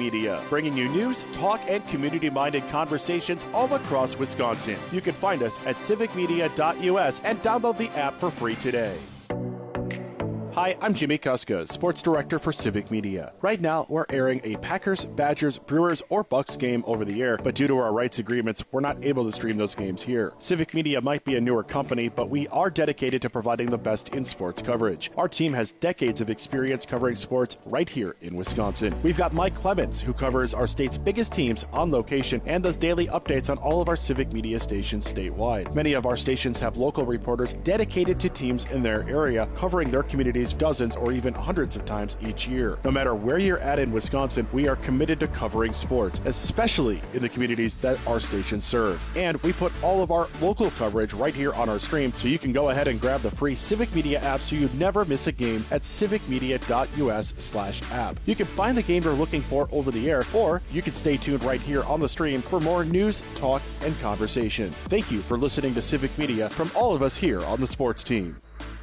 Media, bringing you news, talk, and community-minded conversations all across Wisconsin. You can find us at civicmedia.us and download the app for free today. Hi, I'm Jimmy Kuska, Sports Director for Civic Media. Right now, we're airing a Packers, Badgers, Brewers, or Bucks game over the air, but due to our rights agreements, we're not able to stream those games here. Civic Media might be a newer company, but we are dedicated to providing the best in sports coverage. Our team has decades of experience covering sports right here in Wisconsin. We've got Mike Clemens, who covers our state's biggest teams on location and does daily updates on all of our Civic Media stations statewide. Many of our stations have local reporters dedicated to teams in their area, covering their communities dozens or even hundreds of times each year. No matter where you're at in Wisconsin, we are committed to covering sports, especially in the communities that our stations serve. And we put all of our local coverage right here on our stream, so you can go ahead and grab the free Civic Media app so you never miss a game at civicmedia.us/app. You can find the game you're looking for over the air, or you can stay tuned right here on the stream for more news, talk, and conversation. Thank you for listening to Civic Media from all of us here on the sports team.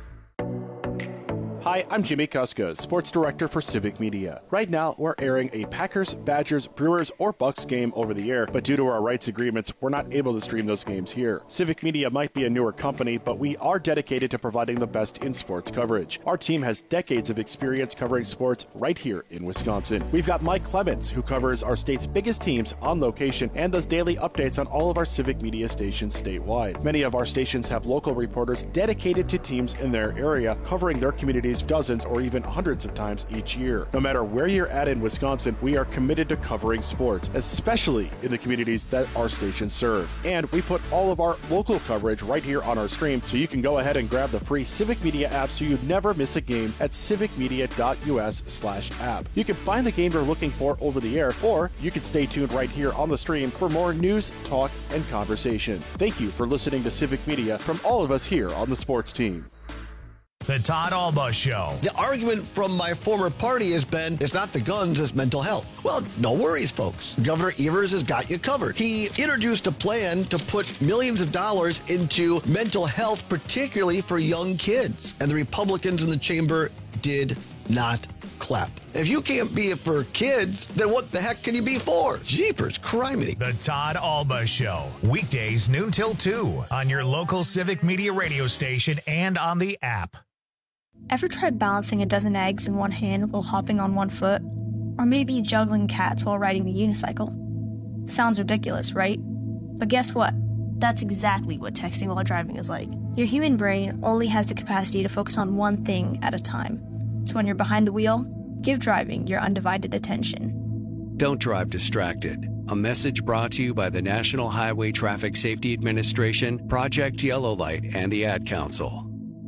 Hi, I'm Jimmy Kuska, Sports Director for Civic Media. Right now, we're airing a Packers, Badgers, Brewers, or Bucks game over the air, but due to our rights agreements, we're not able to stream those games here. Civic Media might be a newer company, but we are dedicated to providing the best in sports coverage. Our team has decades of experience covering sports right here in Wisconsin. We've got Mike Clemens, who covers our state's biggest teams on location and does daily updates on all of our Civic Media stations statewide. Many of our stations have local reporters dedicated to teams in their area, covering their communities dozens or even hundreds of times each year. No matter where you're at in Wisconsin, we are committed to covering sports, especially in the communities that our stations serve. And we put all of our local coverage right here on our stream, so you can go ahead and grab the free Civic Media app so you never miss a game at civicmedia.us/app. You can find the game you're looking for over the air, or you can stay tuned right here on the stream for more news, talk, and conversation. Thank you for listening to Civic Media from all of us here on the sports team. The Todd Alba Show. The argument from my former party has been, it's not the guns, it's mental health. Well, no worries, folks. Governor Evers has got you covered. He introduced a plan to put millions of dollars into mental health, particularly for young kids. And the Republicans in the chamber did not clap. If you can't be it for kids, then what the heck can you be for? Jeepers, criminy. The Todd Alba Show. Weekdays noon till 2 on your local Civic Media radio station and on the app. Ever tried balancing a dozen eggs in one hand while hopping on one foot? Or maybe juggling cats while riding the unicycle? Sounds ridiculous, right? But guess what? That's exactly what texting while driving is like. Your human brain only has the capacity to focus on one thing at a time. So when you're behind the wheel, give driving your undivided attention. Don't drive distracted. A message brought to you by the National Highway Traffic Safety Administration, Project Yellow Light, and the Ad Council.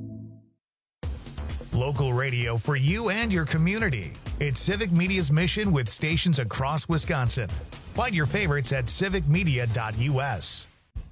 Local radio for you and your community. It's Civic Media's mission with stations across Wisconsin. Find your favorites at civicmedia.us.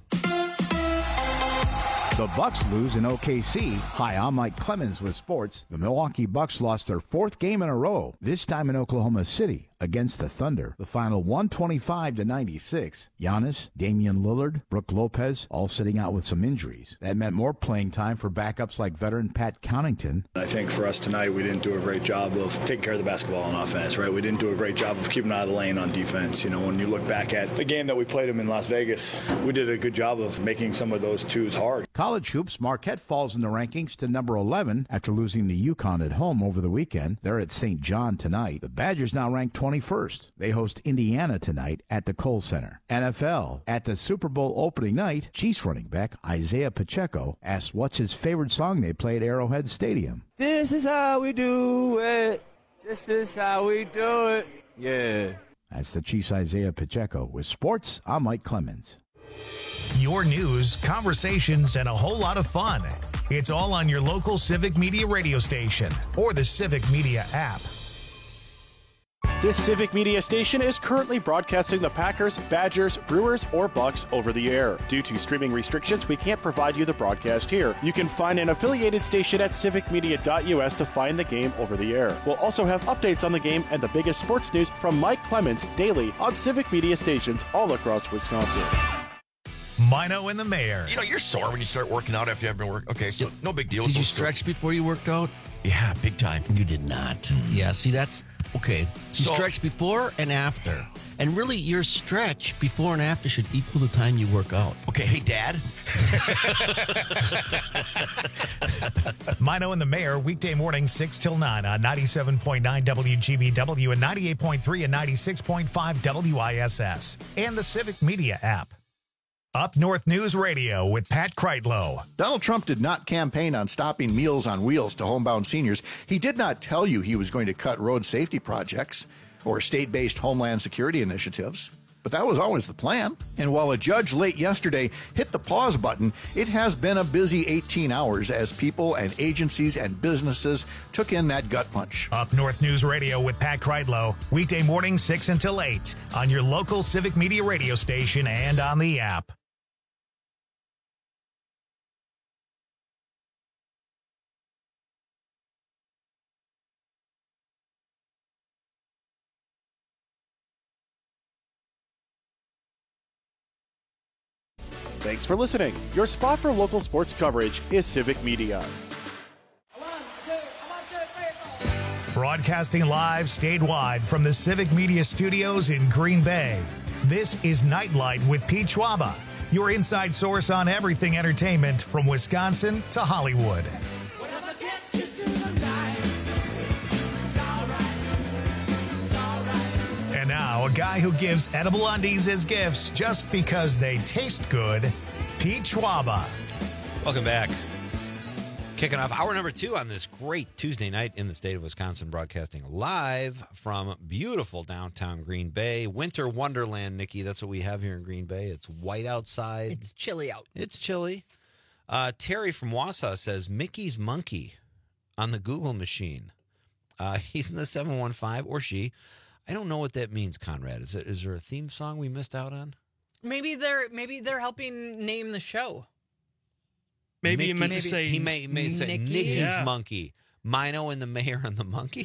The Bucks lose in OKC. Hi, I'm Mike Clemens with sports. The Milwaukee Bucks lost their fourth game in a row, this time in Oklahoma City against the Thunder. The final 125-96. Giannis, Damian Lillard, Brook Lopez all sitting out with some injuries. That meant more playing time for backups like veteran Pat Connaughton. I think for us tonight, we didn't do a great job of taking care of the basketball on offense, right? We didn't do a great job of keeping out of the lane on defense. You know, when you look back at the game that we played them in Las Vegas, we did a good job of making some of those twos hard. College hoops, Marquette falls in the rankings to number 11 after losing to UConn at home over the weekend. They're at St. John tonight. The Badgers now ranked 21st. They host Indiana tonight at the Kohl Center. NFL, at the Super Bowl opening night, Chiefs running back Isaiah Pacheco asked what's his favorite song they play at Arrowhead Stadium. This is how we do it. This is how we do it. Yeah. That's the Chiefs' Isaiah Pacheco. With sports, I'm Mike Clemens. Your news, conversations, and a whole lot of fun. It's all on your local Civic Media radio station or the Civic Media app. This Civic Media station is currently broadcasting the Packers, Badgers, Brewers, or Bucks over the air. Due to streaming restrictions, we can't provide you the broadcast here. You can find an affiliated station at civicmedia.us to find the game over the air. We'll also have updates on the game and the biggest sports news from Mike Clemens daily on Civic Media stations all across Wisconsin. Mino and the Mayor. You know, you're sore when you start working out after you haven't been working. Okay, so no big deal. Did you stretch before you worked out? Yeah, big time. You did not. Yeah, see, that's Okay, you stretch before and after. And really, your stretch before and after should equal the time you work out. Okay, hey, Dad. Mino and the Mayor, weekday morning 6 till 9 on 97.9 WGBW and 98.3 and 96.5 WISS. And the Civic Media app. Up North News Radio with Pat Kreitlow. Donald Trump did not campaign on stopping Meals on Wheels to homebound seniors. He did not tell you he was going to cut road safety projects or state-based homeland security initiatives. But that was always the plan. And while a judge late yesterday hit the pause button, it has been a busy 18 hours as people and agencies and businesses took in that gut punch. Up North News Radio with Pat Kreitlow, weekday morning 6 until 8 on your local Civic Media radio station and on the app. Thanks for listening. Your spot for local sports coverage is Civic Media. Broadcasting live statewide from the Civic Media Studios in Green Bay. This is Nightlight with Pete Schwaba, your inside source on everything entertainment from Wisconsin to Hollywood. And now, a guy who gives edible undies as gifts just because they taste good, Pete Schwaba. Welcome back. Kicking off hour number 2 on this great Tuesday night in the state of Wisconsin, broadcasting live from beautiful downtown Green Bay. Winter wonderland, Nikki. That's what we have here in Green Bay. It's white outside. It's chilly out. It's chilly. Terry from Wausau says, Mickey's Monkey on the Google machine. He's in the 715, or she. I don't know what that means, Conrad. Is there a theme song we missed out on? Maybe they're helping name the show. Maybe you meant to say he may say Nicky's Monkey. Mino and the Mayor and the Monkey.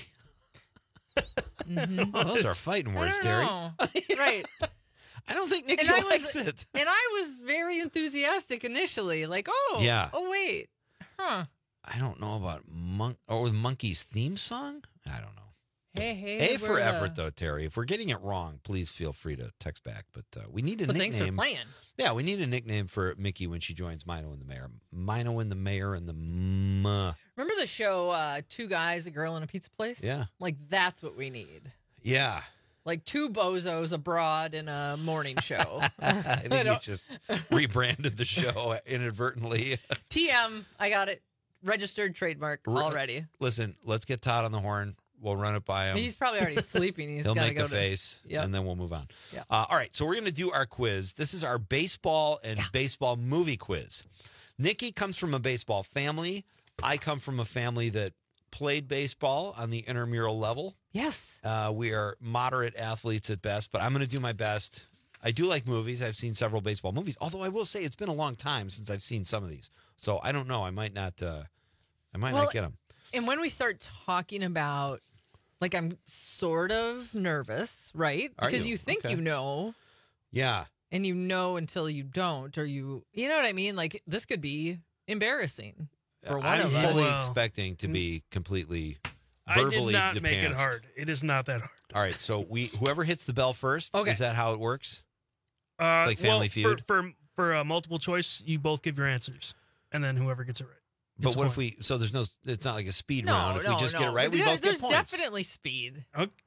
Mm-hmm. Oh, those are fighting words, Terry. Right. I don't think Nicky likes it. And I was very enthusiastic initially. Like, oh wait. Huh. I don't know about Monkey's theme song. I don't know. Hey, A for effort, though, Terry. If we're getting it wrong, please feel free to text back. But we need a nickname. Thanks for playing. Yeah, we need a nickname for Mickey when she joins Mino and the Mayor. Mino and the Mayor and the Remember the show, Two Guys, a Girl, and a Pizza Place? Yeah. Like, that's what we need. Yeah. Like two bozos abroad in a morning show. I think you just rebranded the show inadvertently. TM, I got it. Registered trademark already. Listen, let's get Todd on the horn. We'll run it by him. He's probably already sleeping. He'll make a face, and then we'll move on. Yep. All right, so we're going to do our quiz. This is our baseball and baseball movie quiz. Nikki comes from a baseball family. I come from a family that played baseball on the intramural level. Yes. We are moderate athletes at best, but I'm going to do my best. I do like movies. I've seen several baseball movies, although I will say it's been a long time since I've seen some of these. So I don't know. I might not not get them. And when we start talking about, like, I'm sort of nervous, right? Because you think you know. Yeah. And you know until you don't, or you know what I mean? Like, this could be embarrassing for one of us. I'm fully expecting to be completely verbally I did not make it depanced. hard. It is not that hard. All right, so whoever hits the bell first, is that how it works? It's like Family Feud? For multiple choice, you both give your answers, and then whoever gets it right. But what if it's not like a speed round. If we just get it right, we both get points. There's definitely speed.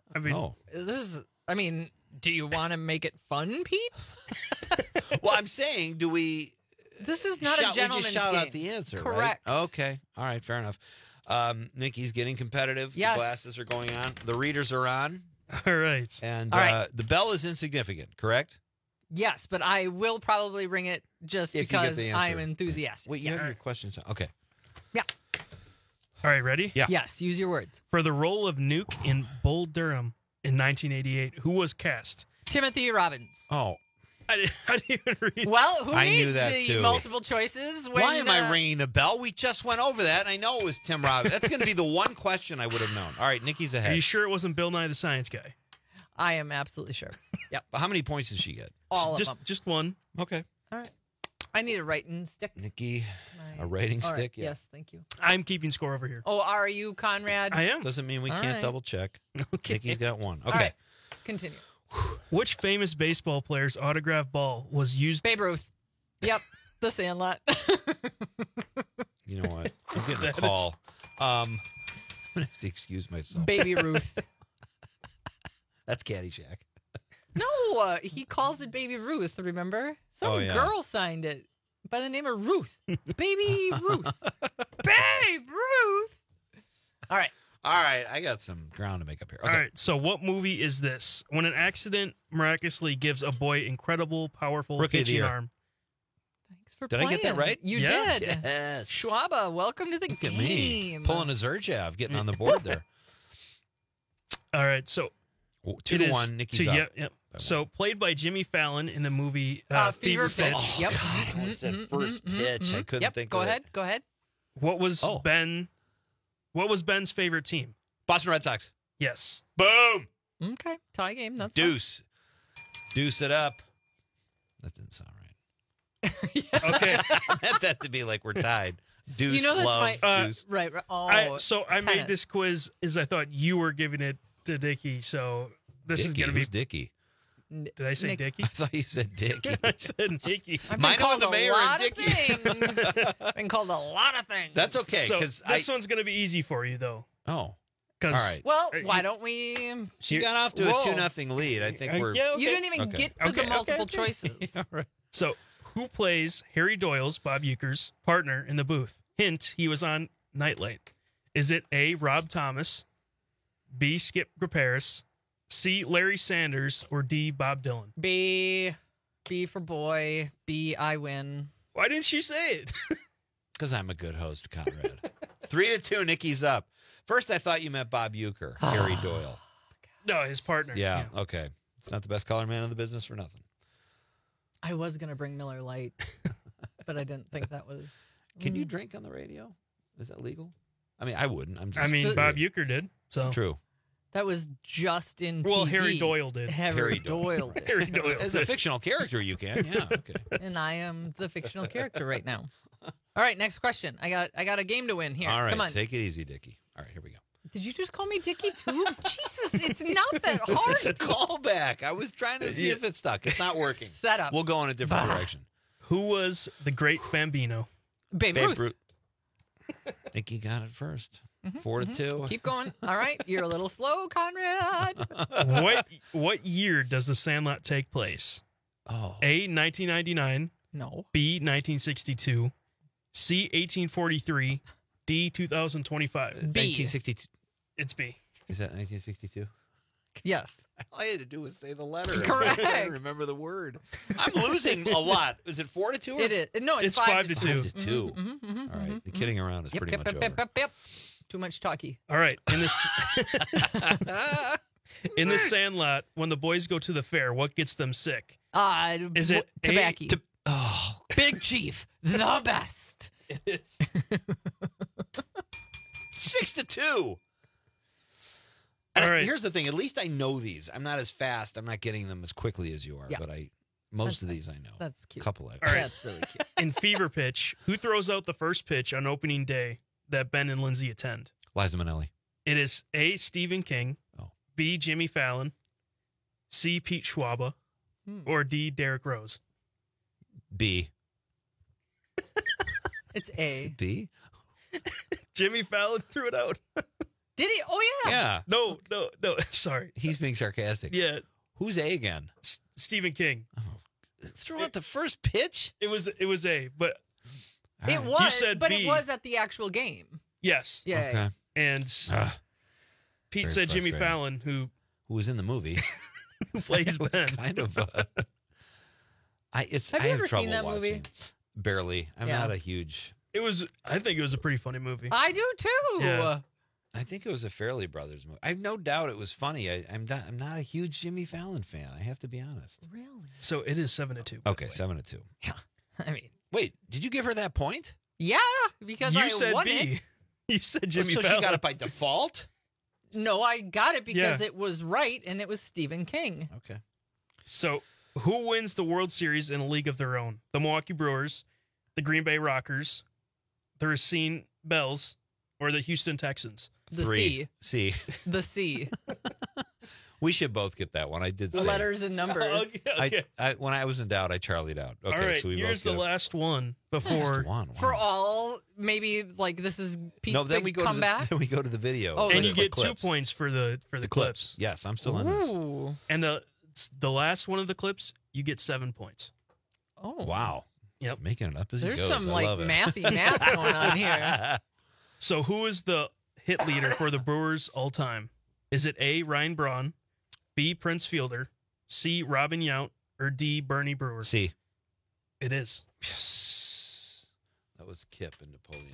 I mean, do you want to make it fun, Pete? Well, I'm saying, do we... This is not a gentleman's we just shout game. out the answer, Correct. Right? Okay. All right, fair enough. Nikki's getting competitive. Yes. The glasses are going on. The readers are on. All right. And All right. The bell is insignificant, correct? Yes, but I will probably ring it just If you get because the answer. I'm enthusiastic. Wait, you have your questions. Okay. Yeah. All right, ready? Yeah. Yes, use your words. For the role of Nuke in Bull Durham in 1988, who was cast? Timothy Robbins. Oh. I didn't even read. Well, who I needs knew that the too. multiple choices? When, Why am I ringing the bell? We just went over that, and I know it was Tim Robbins. That's going to be the one question I would have known. All right, Nikki's ahead. Are you sure it wasn't Bill Nye the Science Guy? I am absolutely sure. Yep. But how many points did she get? All of them. Just one. Okay. All right. I need a writing stick. Nikki. A rating All right. stick? Yeah. Yes, thank you. I'm keeping score over here. Oh, are you, Conrad? I am. Doesn't mean we All can't right. double check. Okay. Nikki's got one. Okay. All right. Continue. Which famous baseball player's autograph ball was used? Babe Ruth. Yep. The Sandlot. You know what? I'm getting a call. I'm going to have to excuse myself. Baby Ruth. That's Caddyshack. No, he calls it Baby Ruth, remember? Some girl signed it by the name of Ruth. Baby Ruth. Babe Ruth. All right. All right. I got some ground to make up here. Okay. All right. So, what movie is this? When an accident miraculously gives a boy incredible, powerful Rookie of the pitching year. arm. Thanks for Did playing. I get that right? You Yeah. did. Yes. Schwaba, welcome to the Look game. at me. Pulling a Zerjav, getting on the board there. All right. So, 2-1. Nikki's up. Yep. So, played by Jimmy Fallon in the movie Fever Pitch. Pitch. Yep. God, what's that first pitch? I couldn't Yep. think Go of ahead. it. Go ahead. What was Ben's favorite team? Boston Red Sox. Yes. Boom. Okay. Tie game. That's fine. Deuce. Deuce it up. That didn't sound right. Okay. I meant that to be like we're tied. Deuce, You know that's love, my- deuce. Right. Oh. I made tennis. this quiz as I thought you were giving it to Dickie. So, this is Dickie, going to be. who's Dickie? Did I say Nick. Dickie? I thought you said Dickie. I said Dickie. I've been Mine called the a mayor lot and of Dickie. things. Been called a lot of things. That's okay. So, Because this one's going to be easy for you, though. Oh. All 'Cause- right. Well, why don't we? She got off to roll. a 2-0 lead. I think we're. Yeah, okay. You didn't even Okay. get to the Okay, multiple okay. choices. All right. So, who plays Harry Doyle's, Bob Uecker's, partner in the booth? Hint, he was on Nightlight. Is it A, Rob Thomas, B, Skip Graparis, C, Larry Sanders, or D, Bob Dylan? B for boy. B, I win. Why didn't she say it? Because I'm a good host, Conrad. 3-2, Nikki's up. First, I thought you meant Bob Uecker, Harry Doyle. No, his partner. Yeah, okay. It's not the best color man in the business for nothing. I was gonna bring Miller Lite, but I didn't think that was. Can you drink on the radio? Is that legal? I mean, I wouldn't. I'm just. I mean, Bob Uecker did. So True. That was just in. Well, TV. Harry Doyle did. Harry Doyle did. Harry Doyle As a did. fictional character, you can. Yeah. Okay. And I am the fictional character right now. All right, next question. I got a game to win here. All right. Come on. Take it easy, Dickie. All right, here we go. Did you just call me Dickie too? Jesus, it's not that hard. It's a callback. I was trying to see if it stuck. It's not working. Set up. We'll go in a different direction. Who was the great Bambino? Babe Ruth. Nikki got it first. 4-2. Keep going. All right, you're a little slow, Conrad. What year does The Sandlot take place? Oh. A, 1999. No. B, 1962. C, 1843. D, 2025. B. 1962. It's B. Is that 1962? Yes. All I had to do was say the letter. Correct. I don't remember the word. I'm losing a lot. Is it 4-2? Or It is. No, it's 5 to 2. 5-2. All right. The kidding around is pretty much over. Yep. Too much talky. All right. In the Sandlot, when the boys go to the fair, what gets them sick? Is it tobacco? Oh, Big Chief, the best. It is. 6-2. All right. Here's the thing. At least I know these. I'm not as fast. I'm not getting them as quickly as you are. Yeah. But most of these I know. That's cute. A couple of. All right. That's really cute. In Fever Pitch, who throws out the first pitch on opening day that Ben and Lindsay attend? Liza Minnelli. It is A, Stephen King, Oh. B, Jimmy Fallon, C, Pete Schwaba, or D, Derek Rose. B. It's A. B? Jimmy Fallon threw it out. Did he? Oh, yeah. Yeah. No. Sorry. He's being sarcastic. Yeah, Who's A again? Stephen King. Threw out the first pitch? It was A, but All It right. was, said but B. it was at the actual game. yes. Yeah. Okay. And Pete Very said Jimmy frustrating. Fallon, who Who was in the movie? plays It was Ben. kind of. Have you I have ever trouble seen that watching. movie? Barely. I'm Yeah. not a huge. I think it was a pretty funny movie. I do too. Yeah. I think it was a Fairley Brothers movie. I have no doubt it was funny. I'm not a huge Jimmy Fallon fan. I have to be honest. Really? So it is 7-2. by Okay, the way. 7-2. Yeah. I mean, Wait, did you give her that point? yeah, because You I said won B. it. You said Jimmy so Fallon. she got it by default? No, I got it because Yeah. it was right, and it was Stephen King. Okay. So who wins the World Series in a league of their own? The Milwaukee Brewers, the Green Bay Rockers, the Racine Bells or the Houston Texans? The Three. C. C. The C. We should both get that one. I did say Letters and numbers. Okay. I when I was in doubt, I charlied out. Okay, All right, so we here's both the get last one before. Last one. Wow. For all, maybe like this is Pete's No, then big we go comeback. then we go to the video. Oh, and the you get 2 clips. points for the clips. Yes, I'm still in this. Ooh. And the last one of the clips, you get 7 points. Oh. Wow. Yep. Making it up as There's he goes. some I like love it. mathy math going on here. So who is the hit leader for the Brewers all time? Is it A, Ryan Braun, B, Prince Fielder, C, Robin Yount, or D, Bernie Brewer? C. It is. Yes. That was Kip and Napoleon.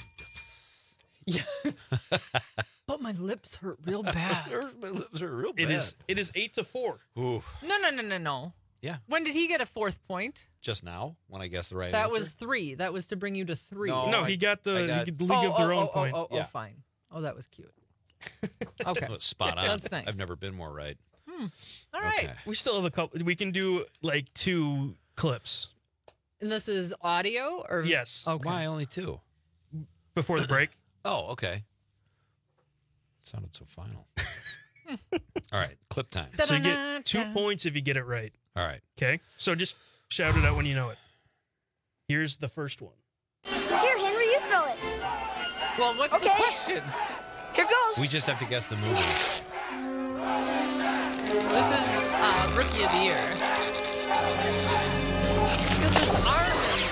Yeah. But my lips hurt real bad. My lips are real bad. It is 8-4. Ooh. No. Yeah. When did he get a 4th point? Just now, when I guessed the right That answer. was 3. That was to bring you to 3. No, he got the League of Their Own point. Oh, fine. Oh, that was cute. Okay. Oh, spot on. That's nice. I've never been more right. All right. Okay. We still have a couple. We can do like 2 clips. And this is audio or Yes. Okay. Why only 2? Before the break. Oh, okay. It sounded so final. All right, clip time. So you get 2 points if you get it right. All right. Okay? So just shout it out when you know it. Here's the first one. Here, Henry, you throw it. Well, what's the question? Here goes. We just have to guess the movie. This is Rookie of the Year. Because his arm is...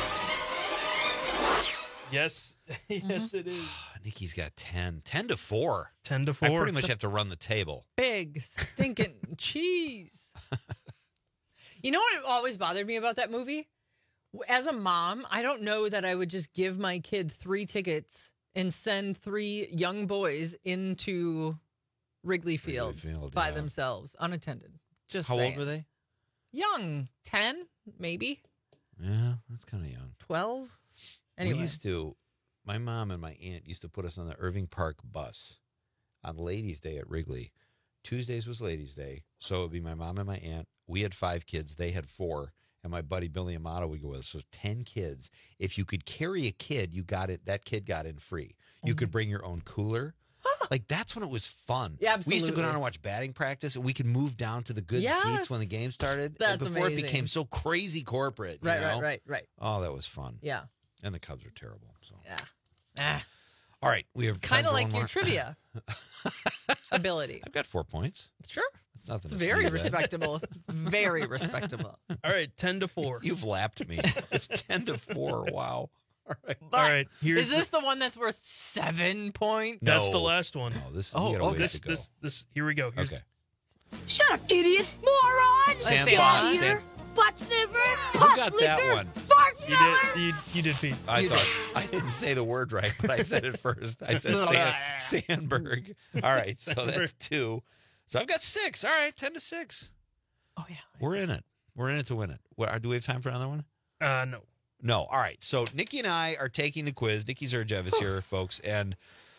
Yes. Yes, it is. Nikki's got 10. 10-4. 10-4. I pretty much have to run the table. Big, stinking cheese. You know what always bothered me about that movie? As a mom, I don't know that I would just give my kid 3 tickets and send 3 young boys into Wrigley Field, by themselves, unattended. Just How saying. old were they? Young. 10, maybe. Yeah, that's kind of young. 12. Anyway. My mom and my aunt used to put us on the Irving Park bus on Ladies' Day at Wrigley. Tuesdays was Ladies' Day, so it would be my mom and my aunt. We had 5 kids. They had 4. And my buddy Billy Amato would go with us. So 10 kids. If you could carry a kid, you got it. That kid got in free. You could bring your own cooler. Like, that's when it was fun. Yeah, We used to go absolutely. down and watch batting practice, and we could move down to the good seats when the game started. That's before amazing. it became so crazy corporate. you know? Right. Oh, that was fun. Yeah. And the Cubs are terrible. So. Yeah. All right, we have time Kind of for like one your more. trivia ability. I've got 4 points. Sure. It's nothing. It's to very sneeze at. respectable. Very respectable. All right, 10-4. You've lapped me. It's 10-4. Wow. All right. But All right. is this the one that's worth 7 points? That's the last one. No, this. Oh, we got a ways This, to go. this. Here we go. Here's Okay. Shut up, idiot. Moron. Sandlot. Here. Butt sniffer. Who Puss got that licker, one? Fart You smeller. did. You did, Pete. I thought I didn't say the word right, but I said it first. I said Sandberg. All right, so that's 2. So I've got 6. All right, 10-6. Oh yeah. We're in it. We're in it to win it. Do we have time for another one? No. No. All right. So Nikki and I are taking the quiz. Nikki Zerjev is here, folks. And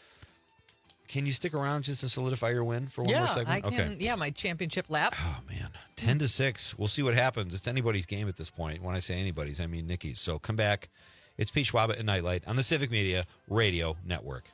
can you stick around just to solidify your win for one more segment? I can. Okay. Yeah, my championship lap. Oh, man. 10-6. We'll see what happens. It's anybody's game at this point. When I say anybody's, I mean Nikki's. So come back. It's Pete Schwab and Nightlight on the Civic Media Radio Network.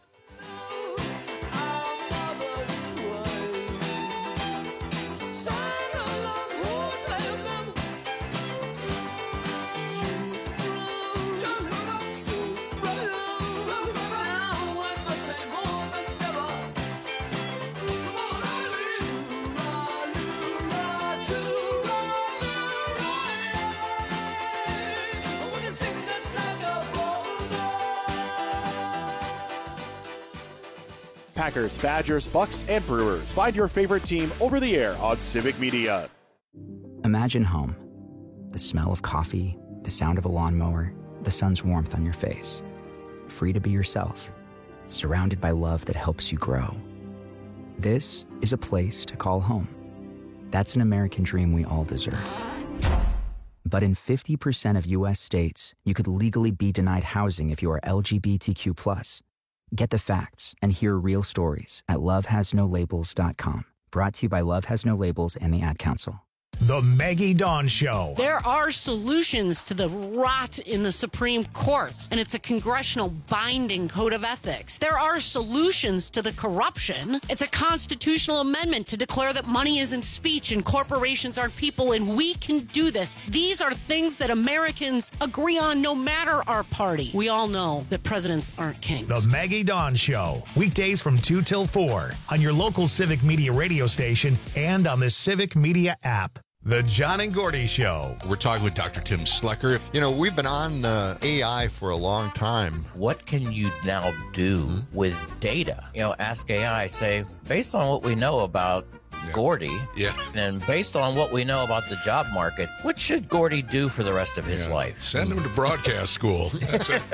Packers, Badgers, Bucks, and Brewers. Find your favorite team over the air on Civic Media. Imagine home. The smell of coffee, the sound of a lawnmower, the sun's warmth on your face. Free to be yourself, surrounded by love that helps you grow. This is a place to call home. That's an American dream we all deserve. But in 50% of U.S. states, you could legally be denied housing if you are LGBTQ+. Get the facts and hear real stories at lovehasnolabels.com. Brought to you by Love Has No Labels and the Ad Council. The Maggie Dawn Show. There are solutions to the rot in the Supreme Court, and it's a congressional binding code of ethics. There are solutions to the corruption. It's a constitutional amendment to declare that money isn't speech and corporations aren't people, and we can do this. These are things that Americans agree on no matter our party. We all know that presidents aren't kings. The Maggie Dawn Show. Weekdays from 2 till 4 on your local Civic Media radio station and on the Civic Media app. The John and Gordy Show. We're talking with Dr. Tim Slecker. You know, we've been on AI for a long time. What can you now do with data? You know, ask AI, say, based on what we know about Gordy, and based on what we know about the job market, what should Gordy do for the rest of his life? Send him to broadcast school. That's it.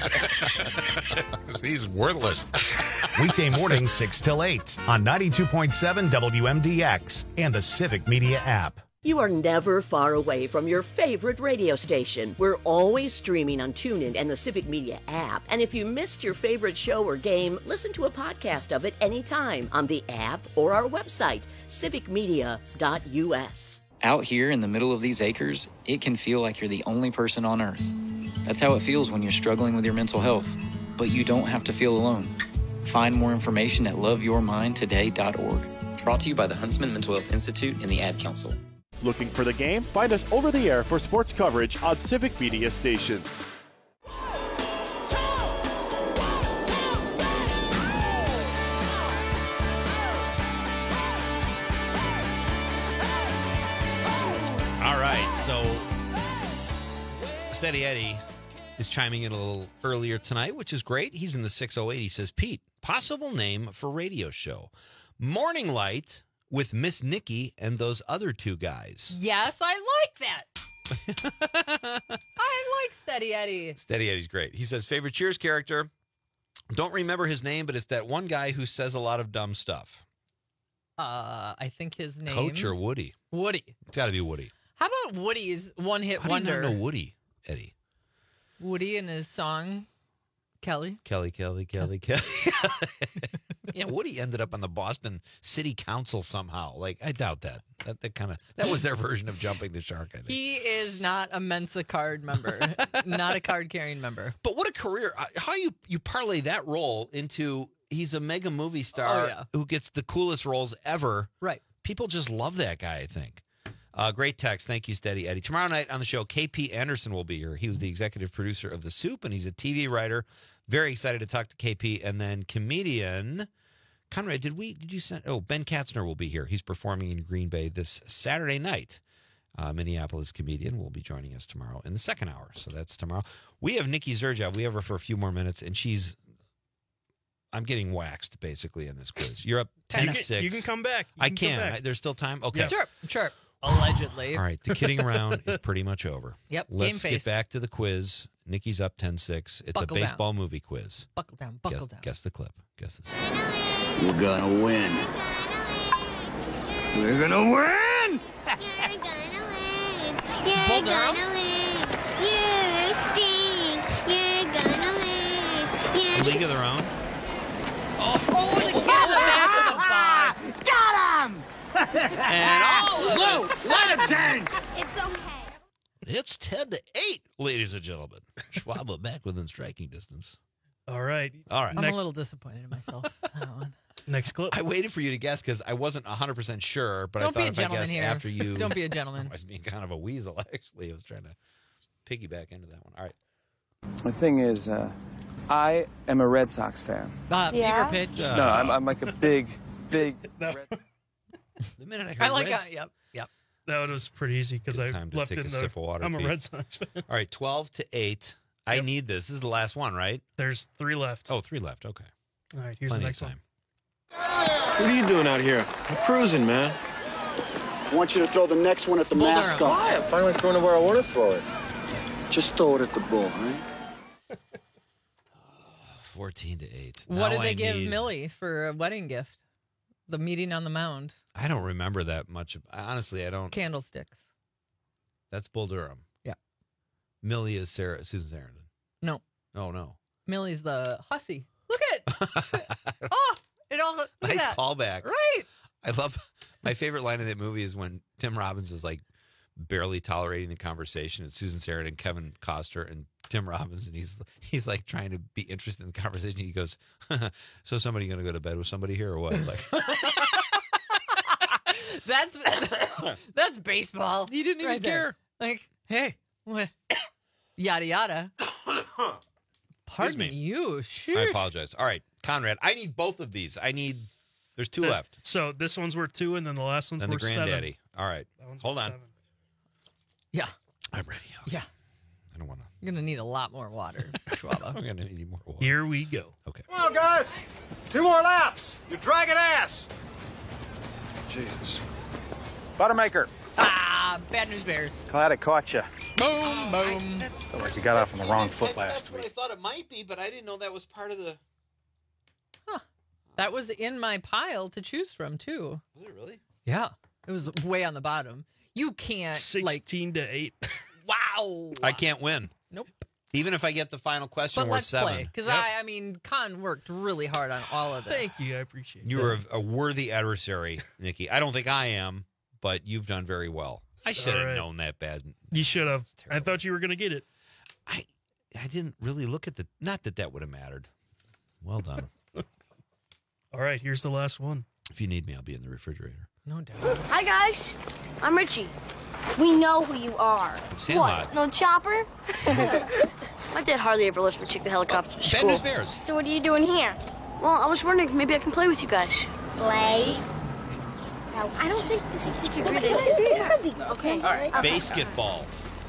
He's worthless. Weekday mornings 6 till 8 on 92.7 WMDX and the Civic Media app. You are never far away from your favorite radio station. We're always streaming on TuneIn and the Civic Media app. And if you missed your favorite show or game, listen to a podcast of it anytime on the app or our website, civicmedia.us. Out here in the middle of these acres, it can feel like you're the only person on Earth. That's how it feels when you're struggling with your mental health. But you don't have to feel alone. Find more information at loveyourmindtoday.org. Brought to you by the Huntsman Mental Health Institute and the Ad Council. Looking for the game? Find us over the air for sports coverage on Civic Media stations. All right, so Steady Eddie is chiming in a little earlier tonight, which is great. He's in the 608. He says, Pete, possible name for radio show. Morning Light with Miss Nikki and those other two guys. Yes, I like that. I like Steady Eddie. Steady Eddie's great. He says, favorite Cheers character. Don't remember his name, but it's that one guy who says a lot of dumb stuff. I think his name. Coach or Woody? Woody. It's got to be Woody. How about Woody's one-hit How wonder? do you not know Woody, Eddie? Woody and his song, Kelly. Kelly. Yeah, Woody ended up on the Boston City Council somehow. Like, I doubt that. That was their version of jumping the shark, I think. He is not a Mensa card member, not a card-carrying member. But what a career. How you parlay that role into he's a mega movie star who gets the coolest roles ever. Right. People just love that guy, I think. Great text. Thank you, Steady Eddie. Tomorrow night on the show, KP Anderson will be here. He was the executive producer of The Soup, and he's a TV writer. Very excited to talk to KP. And then comedian Conrad, did you send? Oh, Ben Katzner will be here. He's performing in Green Bay this Saturday night. Minneapolis comedian will be joining us tomorrow in the second hour. So that's tomorrow. We have Nikki Zerja. We have her for a few more minutes, and I'm getting waxed, basically, in this quiz. You're up 10-6. You can come back. I can. There's still time? Okay. Yeah. Sure. Allegedly. All right. The kidding around is pretty much over. Yep. Let's game get face. back to the quiz. Nikki's up 10-6. It's Buckle a baseball movie quiz. Buckle down. Guess the clip. Guess this. We're gonna win. We're gonna win! Bull Durham? You stink. You're gonna lose. League of Their Own? Oh, the kid in the back of the bus. Got him! And all of Blue, us. let him change. It's okay. It's 10-8, ladies and gentlemen. Schwab back within striking distance. All right. I'm a little disappointed in myself. That one. Next clip. I waited for you to guess because I wasn't 100% sure, but Don't I be a thought if I gentleman guessed here. after you. Don't be a gentleman. I was being kind of a weasel, actually. I was trying to piggyback into that one. All right. The thing is, I am a Red Sox fan. Fever pitch. No, I'm like a big. The minute I heard I like Reds, it. Yep. That was pretty easy because I time to left take in a the. sip of water, I'm a Pete. Red Sox fan. All right, 12-8. I need this. This is the last one, right? There's 3 left. Oh, 3 left. Okay. All right, here's Plenty the next of one. time. What are you doing out here? I'm cruising, man. I want you to throw the next one at the mascot. Why? I'm finally throwing it where I want to throw it. Just throw it at the bull, huh? 14-8. What Now did I they give need- Millie for a wedding gift? The meeting on the mound. I don't remember that much. Honestly, I don't. Candlesticks. That's Bull Durham. Yeah. Millie is Susan Sarandon. No. Oh, no. Millie's the hussy. Look at it all. Look Nice at that. callback. Right. I love My favorite line in that movie is when Tim Robbins is like barely tolerating the conversation. It's Susan Sarandon and Kevin Costner and Tim Robbins, and he's like trying to be interested in the conversation. He goes, "So somebody going to go to bed with somebody here or what?" Like, that's baseball. He didn't even care. Like, hey, what? Yada yada. Pardon me. You. Sure. I apologize. All right, Conrad, I need both of these. There's two left. So this one's worth 2, and then the last one's Then the worth 7. granddaddy. All right, hold on. 7. Yeah. I'm ready. Okay. Yeah. I don't want to. You're gonna need a lot more water, Schwaba. I'm gonna need more water. Here we go. Okay. Come on, guys. 2 more laps. You're dragging ass. Jesus. Buttermaker. Bad News Bears. Glad I caught you. Boom, boom. Feel like you got off on the wrong foot last That's what I thought it might be, but I didn't know that was part of the. That was in my pile to choose from too. Was it really? Yeah, it was way on the bottom. You can't 16 to 8. Wow. I can't win. Nope. Even if I get the final question, But worth let's 7. play because I mean, Con worked really hard on all of this. Thank you. I appreciate it. You are a worthy adversary, Nikki. I don't think I am, but you've done very well. I should have known that bad. You should have. I thought you were going to get it. I didn't really look at the. Not that would have mattered. Well done. All right, here's the last one. If you need me, I'll be in the refrigerator. No doubt. Hi, guys. I'm Richie. We know who you are. Sandlot. What? No chopper? My dad hardly ever lets me take the helicopter to school. Bad News Bears. So what are you doing here? Well, I was wondering if maybe I can play with you guys. Play? Now, I don't think this is such a good idea. Okay. All right. Basketball.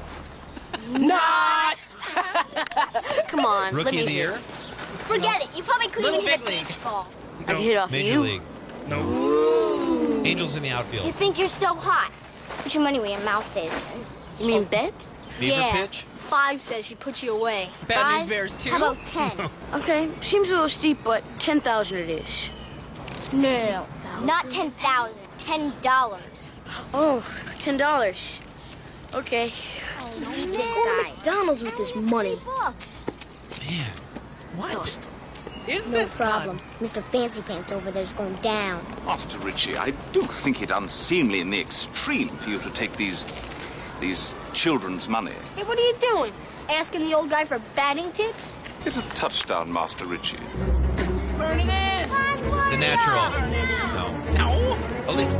Not! Come on. let Rookie me of the hear. year. Forget it. You probably couldn't Little even hit a big league. beach ball. I can hit off Major you. League. No. Angels in the You outfield. think you're so hot. Put your money where your mouth is. You mean bet? Beaver yeah. pitch. 5 says she puts you away. Bad News 5? Bears 2. How about 10? Okay, seems a little steep, but 10,000 it is. No. Not 10,000. $10. Oh, $10. Okay. This guy. McDonald's with his money. Man. What? Is No this problem. Mr. Fancy Pants over there's going down. Master Ritchie, I do think it unseemly in the extreme for you to take these children's money. Hey, what are you doing? Asking the old guy for batting tips? Get a touchdown, Master Ritchie. Burn it in! The Natural. No. No. Elite.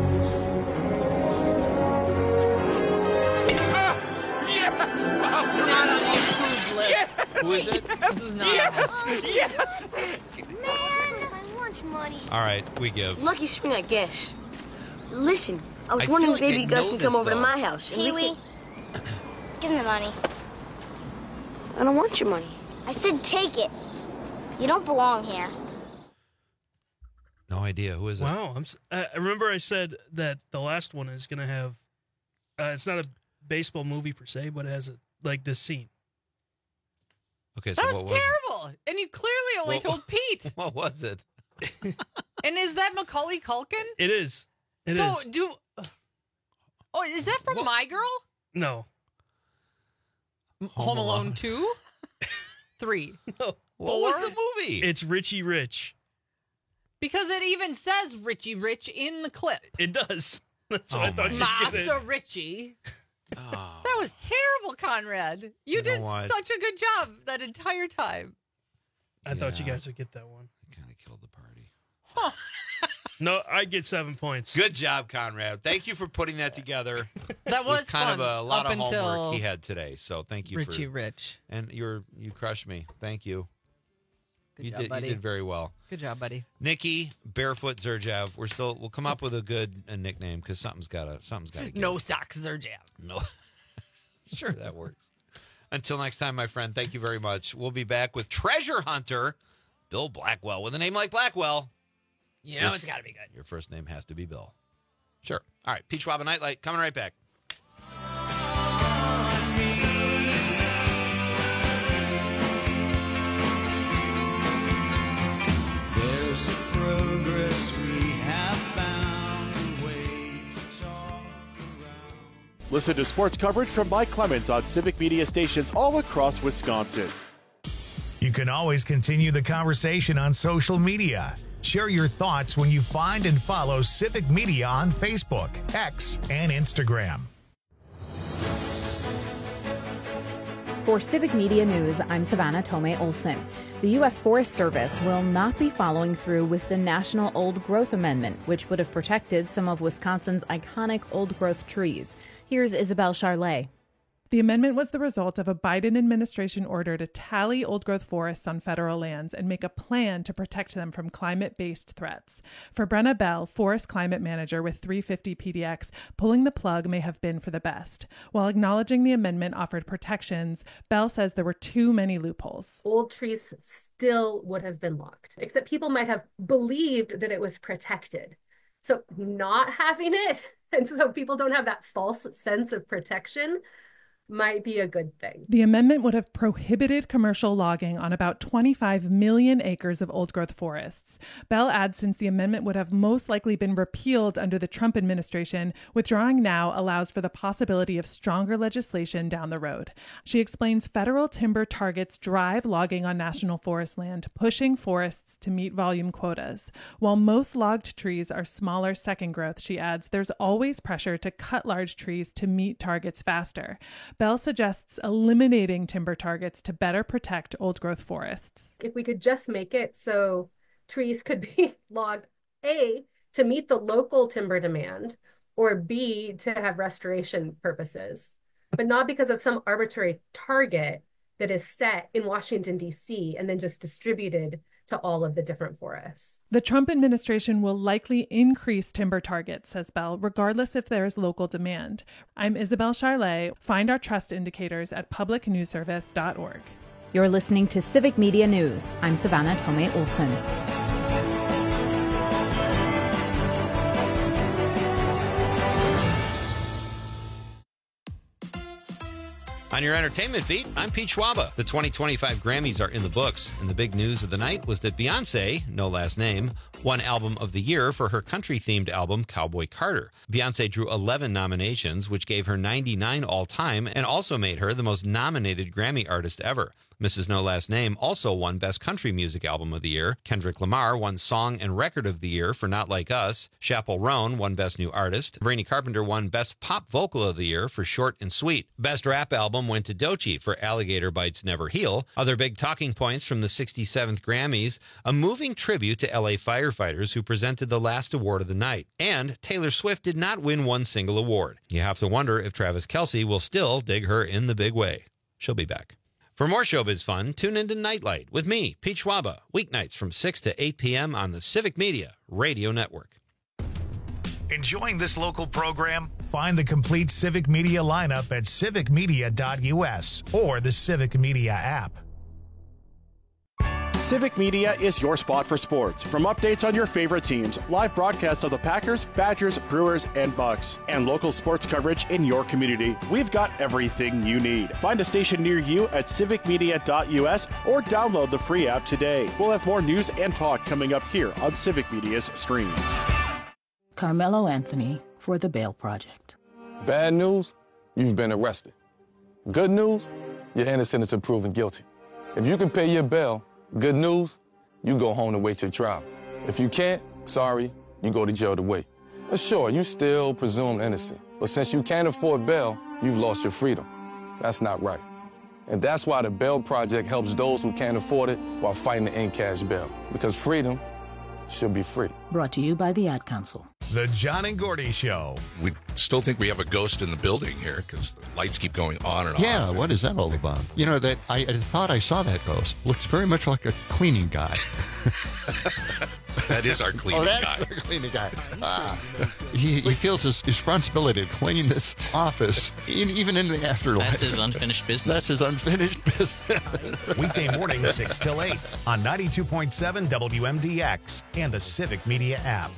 Not on the approved list. Yes. Who is it? This is not Yes. Man, my lunch money. All right, we give. Lucky swing, I guess. Listen, I was I wondering feel if like maybe I you guys know can this, come over to though. my house. And we Pee-wee, give him the money. I don't want your money. I said take it. You don't belong here. No idea. Who is it? Wow. I remember I said that the last one is going to have. It's not a baseball movie per se, but it has this scene. Okay, so That what was was terrible. And you clearly only What- told Pete. What was it? And is that Macaulay Culkin? It is. It so is. Oh, is that from My Girl? No. Home Alone 2? 3. No. What was the movie? It's Richie Rich. Because it even says Richie Rich in the clip. It does. That's what I thought you'd get it. Master Richie. That was terrible, Conrad. You know did what? such a good job that entire time. I thought you guys would get that one. Kind of killed the party. Huh. No, I get 7 points. Good job, Conrad. Thank you for putting that together. That It was was kind fun of a lot up of until homework he had today. So thank you, Richie for Rich. And you crushed me. Thank you. Good job, buddy. You did very well. Good job, buddy. Nikki Barefoot Zerjav. We'll come up with a good nickname because something's gotta give. No socks or jab. No. Sure, that works. Until next time, my friend, thank you very much. We'll be back with Treasure Hunter, Bill Blackwell. With a name like Blackwell, You know it's got to be good. your first name has to be Bill. Sure. All right, Pete Schwab and Nightlight coming right back. There's progress we have found a way to talk. Listen to sports coverage from Mike Clemens on Civic Media stations all across Wisconsin. You can always continue the conversation on social media. Share your thoughts when you find and follow Civic Media on Facebook, X, and Instagram. For Civic Media News, I'm Savannah Tomei Olson. The U.S. Forest Service will not be following through with the National Old Growth Amendment, which would have protected some of Wisconsin's iconic old-growth trees. Here's Isabel Charlet. The amendment was the result of a Biden administration order to tally old-growth forests on federal lands and make a plan to protect them from climate-based threats. For Brenna Bell, forest climate manager with 350 PDX, pulling the plug may have been for the best. While acknowledging the amendment offered protections, Bell says there were too many loopholes. Old trees still would have been logged, except people might have believed that it was protected. So not having it, and so people don't have that false sense of protection, might be a good thing. The amendment would have prohibited commercial logging on about 25 million acres of old-growth forests. Bell adds since the amendment would have most likely been repealed under the Trump administration, withdrawing now allows for the possibility of stronger legislation down the road. She explains federal timber targets drive logging on national forest land, pushing forests to meet volume quotas. While most logged trees are smaller second growth, she adds, there's always pressure to cut large trees to meet targets faster. Bell suggests eliminating timber targets to better protect old-growth forests. If we could just make it so trees could be logged, A, to meet the local timber demand, or B, to have restoration purposes, but not because of some arbitrary target that is set in Washington, D.C., and then just distributed to all of the different forests. The Trump administration will likely increase timber targets, says Bell, regardless if there's local demand. I'm Isabel Charlet. Find our trust indicators at publicnewsservice.org. You're listening to Civic Media News. I'm Savannah Tomei Olson. On your entertainment beat, I'm Pete Schwaba. The 2025 Grammys are in the books, and the big news of the night was that Beyonce, no last name, won Album of the Year for her country-themed album, Cowboy Carter. Beyonce drew 11 nominations, which gave her 99 all-time, and also made her the most nominated Grammy artist ever. Mrs. No Last Name also won Best Country Music Album of the Year. Kendrick Lamar won Song and Record of the Year for Not Like Us. Chappell Roan won Best New Artist. Brainy Carpenter won Best Pop Vocal of the Year for Short and Sweet. Best Rap Album went to Doechii for Alligator Bites Never Heal. Other big talking points from the 67th Grammys, a moving tribute to LA firefighters who presented the last award of the night. And Taylor Swift did not win one single award. You have to wonder if Travis Kelce will still dig her in the big way. She'll be back. For more showbiz fun, tune into Nightlight with me, Pete Schwaba, weeknights from 6 to 8 p.m. on the Civic Media Radio Network. Enjoying this local program? Find the complete Civic Media lineup at civicmedia.us or the Civic Media app. Civic Media is your spot for sports. From updates on your favorite teams, live broadcasts of the Packers, Badgers, Brewers, and Bucks, and local sports coverage in your community, we've got everything you need. Find a station near you at civicmedia.us or download the free app today. We'll have more news and talk coming up here on Civic Media's stream. Carmelo Anthony for the Bail Project. Bad news, you've been arrested. Good news, you're innocent until proven guilty. If you can pay your bail, good news, you go home to wait your trial. If you can't, sorry, you go to jail to wait. But sure, you still presumed innocent. But since you can't afford bail, you've lost your freedom. That's not right. And that's why the Bail Project helps those who can't afford it while fighting to end cash bail. Because freedom should be free. Brought to you by the Ad Council. The John and Gordy Show. We still think we have a ghost in the building here because the lights keep going on and Yeah, off. what is that all about? You know, that I thought I saw that ghost. Looks very much like a cleaning guy. That is our cleaning guy. Our cleaning guy. He feels his responsibility to clean this office, even in the afterlife. That's his unfinished business. That's his unfinished business. Weekday mornings 6 till 8 on 92.7 WMDX and the Civic Media app.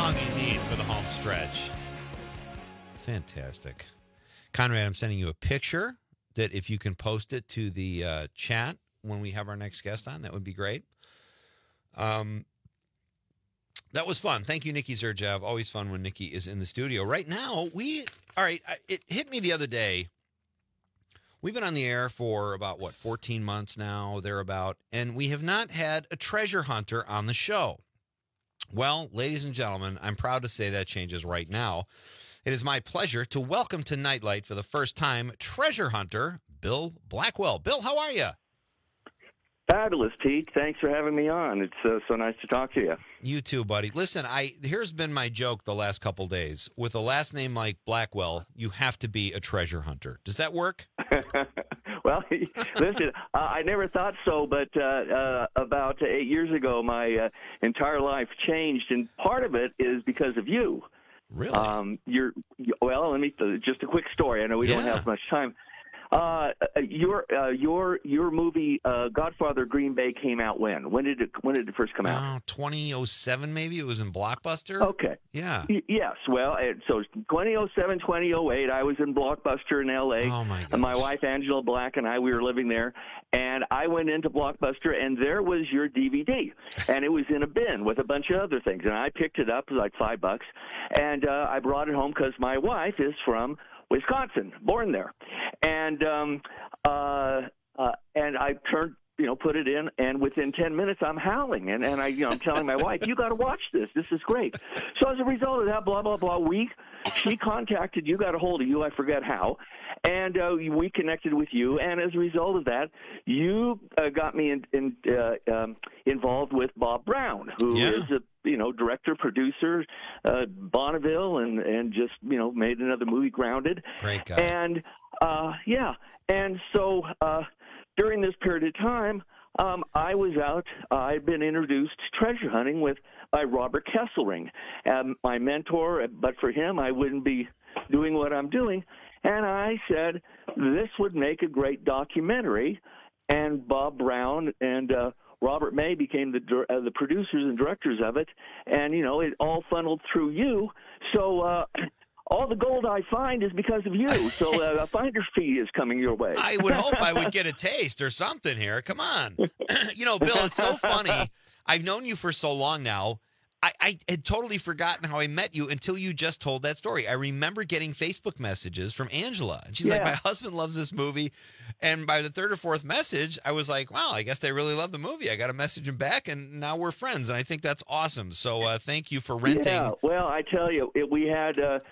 song you need for the home stretch. Fantastic. Conrad, I'm sending you a picture that if you can post it to the chat when we have our next guest on, that would be great. That was fun. Thank you, Nikki Zerjev. Always fun when Nikki is in the studio. Right now, it hit me the other day. We've been on the air for about, 14 months now, thereabout, and we have not had a treasure hunter on the show. Well, ladies and gentlemen, I'm proud to say that changes right now. It is my pleasure to welcome to Nightlight for the first time treasure hunter Bill Blackwell. Bill, how are you? Fabulous, Pete. Thanks for having me on. It's so nice to talk to you. You too, buddy. Listen, here's been my joke the last couple days. With a last name like Blackwell, you have to be a treasure hunter. Does that work? Well, listen, I never thought so, but about 8 years ago, my entire life changed, and part of it is because of you. Really? Let me just a quick story. I know we don't have much time. Your movie Godfather Green Bay came out when? When did it first come out? 2007 maybe. It was in Blockbuster. Okay. Yeah. Yes. Well, so 2007, 2008, I was in Blockbuster in L.A. Oh my gosh. And my wife Angela Black and I, we were living there, and I went into Blockbuster, and there was your DVD, and it was in a bin with a bunch of other things, and I picked it up, it was like $5, and I brought it home because my wife is from Wisconsin, born there, and I put it in, and within 10 minutes I'm howling, and I'm telling my wife, you got to watch this. This is great. So as a result of that, blah blah blah, she contacted you, got a hold of you, I forget how, and we connected with you, and as a result of that, you got me involved with Bob Brown, who is a director, producer, Bonneville, and just, made another movie, Grounded. Great guy. And, and so during this period of time, I was out. I'd been introduced to treasure hunting by Robert Kesselring, my mentor, but for him, I wouldn't be doing what I'm doing. And I said, this would make a great documentary, and Bob Brown and Robert May became the producers and directors of it, and, it all funneled through you. So all the gold I find is because of you. So a finder's fee is coming your way. I would hope I would get a taste or something here. Come on. Bill, it's so funny. I've known you for so long now. I had totally forgotten how I met you until you just told that story. I remember getting Facebook messages from Angela, and she's like, my husband loves this movie. And by the third or fourth message, I was like, wow, I guess they really love the movie. I got to message him back, and now we're friends, and I think that's awesome. So thank you for renting. Yeah, well, I tell you, we had a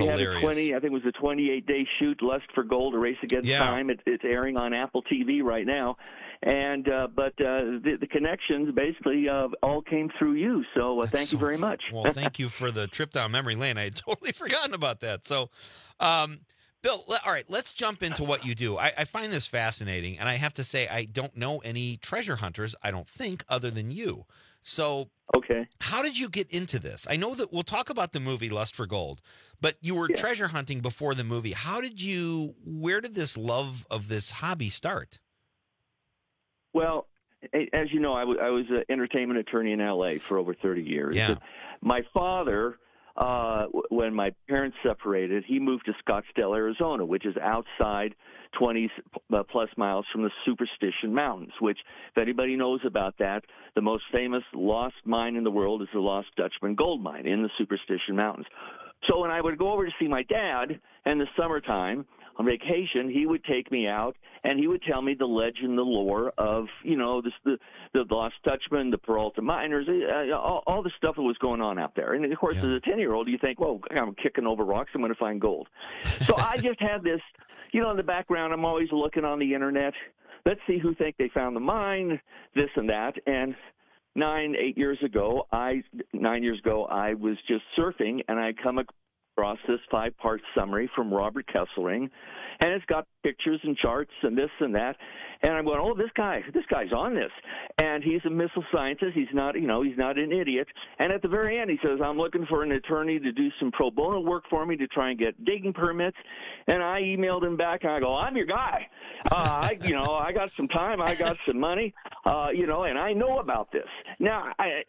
28-day shoot, Lust for Gold, A Race Against Time. It's airing on Apple TV right now. And but the connections basically all came through you. So thank you very much. Well, thank you for the trip down memory lane. I had totally forgotten about that. So, Bill, all right, let's jump into what you do. I find this fascinating, and I have to say I don't know any treasure hunters, I don't think, other than you. So, okay, how did you get into this? I know that we'll talk about the movie Lust for Gold, but you were treasure hunting before the movie. Where did this love of this hobby start? Well, as you know, I was an entertainment attorney in L.A. for over 30 years. Yeah. My father, when my parents separated, he moved to Scottsdale, Arizona, which is outside 20-plus miles from the Superstition Mountains, which, if anybody knows about that, the most famous lost mine in the world is the Lost Dutchman gold mine in the Superstition Mountains. So when I would go over to see my dad in the summertime on vacation, he would take me out, and he would tell me the legend, the lore of, the Lost Dutchman, the Peralta miners, all the stuff that was going on out there. And, of course, as a 10-year-old, you think, well, I'm kicking over rocks, I'm going to find gold. So I just had this, in the background, I'm always looking on the Internet. Let's see who think they found the mine, this and that. And 9 years ago, I was just surfing, and I come across this 5-part summary from Robert Kesselring, and it's got pictures and charts and this and that. And I'm going, oh, this guy's on this. And he's a missile scientist. He's not an idiot. And at the very end, he says, I'm looking for an attorney to do some pro bono work for me to try and get digging permits. And I emailed him back, and I go, I'm your guy. I got some time. I got some money, and I know about this. Now, I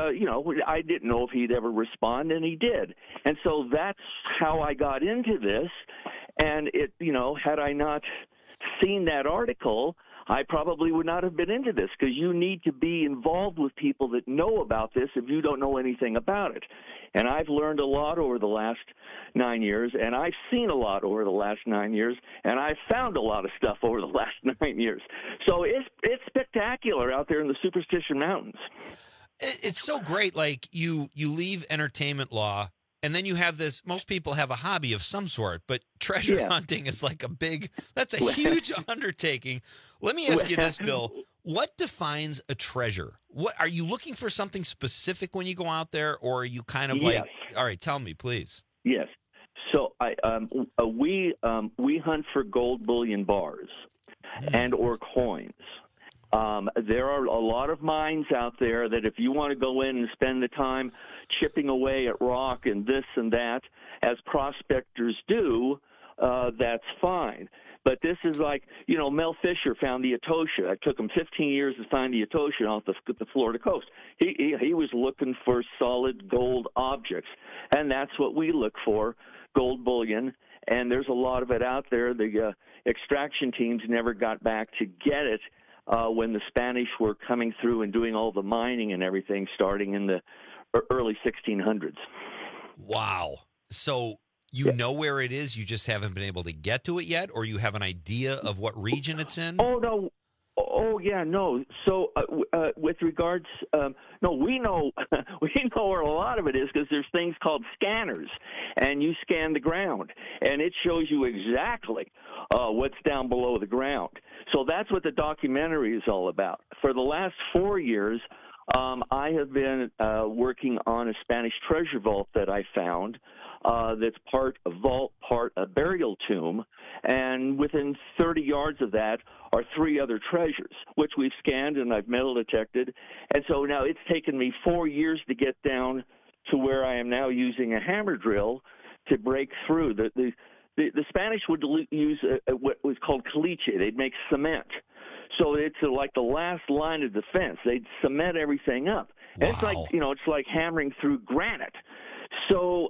didn't know if he'd ever respond, and he did. And so that's how I got into this. And had I not seen that article, I probably would not have been into this, because you need to be involved with people that know about this if you don't know anything about it. And I've learned a lot over the last 9 years, and I've seen a lot over the last 9 years, and I've found a lot of stuff over the last 9 years. So it's spectacular out there in the Superstition Mountains. It's so great. Like you leave entertainment law, and then you have this, most people have a hobby of some sort, but treasure hunting is like that's a huge undertaking. Let me ask you this, Bill. What defines a treasure? What are you looking for, something specific when you go out there, or are you kind of like, all right, tell me, please? Yes. So we hunt for gold bullion bars and or coins. There are a lot of mines out there that if you want to go in and spend the time chipping away at rock and this and that, as prospectors do, that's fine. But this is like, Mel Fisher found the Etosha. It took him 15 years to find the Etosha off the Florida coast. He was looking for solid gold objects, and that's what we look for, gold bullion. And there's a lot of it out there. The extraction teams never got back to get it when the Spanish were coming through and doing all the mining and everything starting in the early 1600s. Wow. So you know where it is, you just haven't been able to get to it yet, or you have an idea of what region it's in? Oh, no. Oh, yeah, no. So with regards, no, we know where a lot of it is, because there's things called scanners, and you scan the ground, and it shows you exactly what's down below the ground. So that's what the documentary is all about. For the last 4 years, I have been working on a Spanish treasure vault that I found that's part a vault, part a burial tomb, and within 30 yards of that are 3 other treasures, which we've scanned and I've metal detected. And so now it's taken me 4 years to get down to where I am now using a hammer drill to break through. The Spanish would use what was called caliche. They'd make cement. So it's like the last line of defense. They'd cement everything up. And it's like, it's like hammering through granite. So,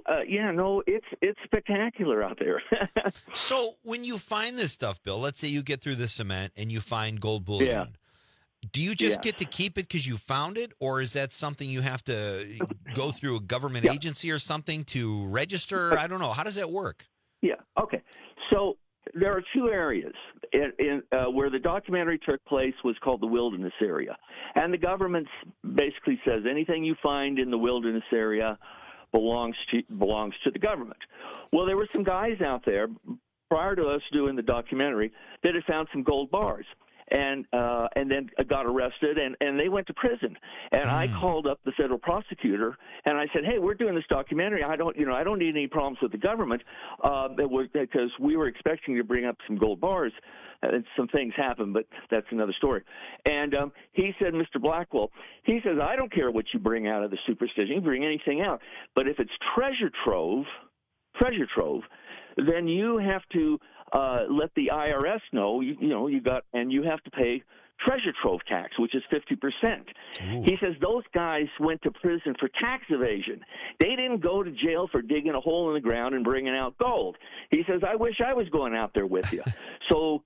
it's spectacular out there. So when you find this stuff, Bill, let's say you get through the cement and you find gold bullion. Do you just get to keep it because you found it, or is that something you have to go through a government agency or something to register? I don't know. How does that work? Yeah, okay. So there are 2 areas in where the documentary took place was called the wilderness area. And the government basically says anything you find in the wilderness area belongs to the government. Well, there were some guys out there prior to us doing the documentary that had found some gold bars. And then got arrested, and they went to prison. And I called up the federal prosecutor, and I said, "Hey, we're doing this documentary. I don't need any problems with the government, because we were expecting to bring up some gold bars, and some things happened, but that's another story." And he said, "Mr. Blackwell," he says, "I don't care what you bring out of the Superstition. You bring anything out, but if it's treasure trove, then you have to let the IRS know, you have to pay treasure trove tax, which is 50%. He says those guys went to prison for tax evasion. They didn't go to jail for digging a hole in the ground and bringing out gold. He says, I wish I was going out there with you. So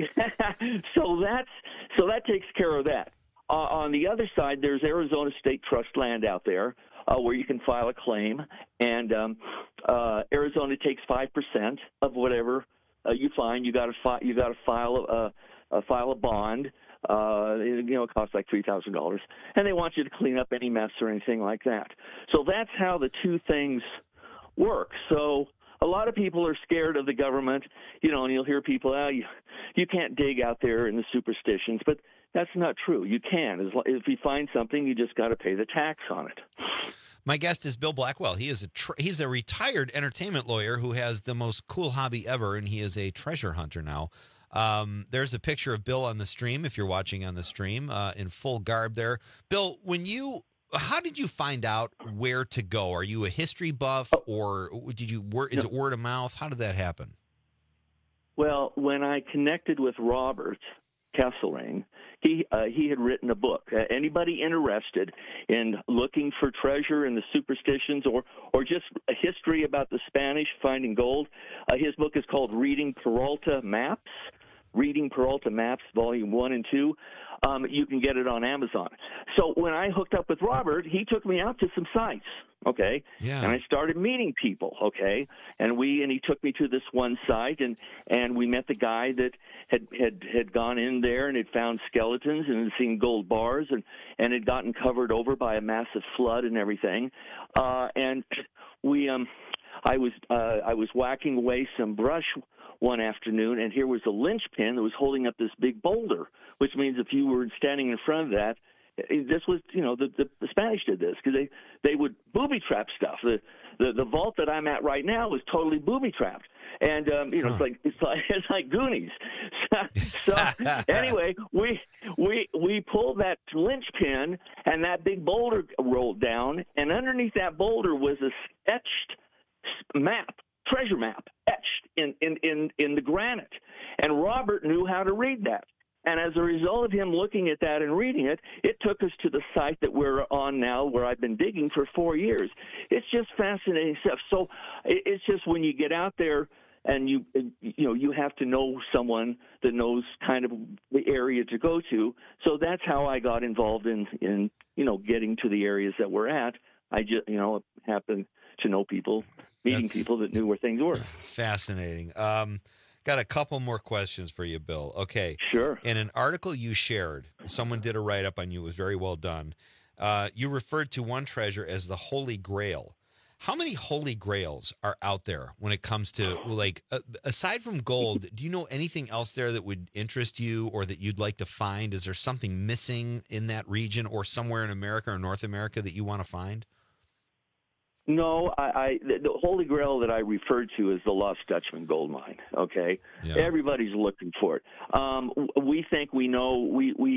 that takes care of that. On the other side, there's Arizona State Trust land out there, where you can file a claim, and Arizona takes 5% of whatever you find. You got to file a bond. It costs like $3,000, and they want you to clean up any mess or anything like that. So that's how the 2 things work. So a lot of people are scared of the government, and you'll hear people, you can't dig out there in the Superstitions, but that's not true. You can. If you find something, you just got to pay the tax on it. My guest is Bill Blackwell. He is he's a retired entertainment lawyer who has the most cool hobby ever, and he is a treasure hunter now. There's a picture of Bill on the stream, if you're watching on the stream, in full garb there. Bill, how did you find out where to go? Are you a history buff, or is it word of mouth? How did that happen? Well, when I connected with Robert Kesselring, he had written a book. Anybody interested in looking for treasure in the superstitions or just a history about the Spanish finding gold, his book is called Reading Peralta Maps, Volume 1 and 2. You can get it on Amazon. So when I hooked up with Robert, he took me out to some sites, okay? Yeah. And I started meeting people, okay? And he took me to this one site, and we met the guy that had gone in there and had found skeletons and had seen gold bars and had gotten covered over by a massive flood and everything. And I was whacking away some brush one afternoon, and here was a linchpin that was holding up this big boulder, which means if you were standing in front of that, this was, the Spanish did this because they would booby trap stuff. The vault that I'm at right now is totally booby trapped, and it's like Goonies. So anyway, we pulled that linchpin, and that big boulder rolled down, and underneath that boulder was a etched map. Treasure map etched in the granite, and Robert knew how to read that. And as a result of him looking at that and reading it, it took us to the site that we're on now, where I've been digging for 4 years. It's just fascinating stuff. So it's just when you get out there and you have to know someone that knows kind of the area to go to. So that's how I got involved in getting to the areas that we're at. I just happened to know people. Meeting people that knew where things were. Fascinating. Got a couple more questions for you, Bill. Okay. Sure. In an article you shared, someone did a write-up on you. It was very well done. You referred to one treasure as the Holy Grail. How many Holy Grails are out there when it comes to, aside from gold, do you know anything else there that would interest you or that you'd like to find? Is there something missing in that region or somewhere in America or North America that you want to find? No, the Holy Grail that I referred to is the Lost Dutchman gold mine. Okay, yeah. Everybody's looking for it. We think we know.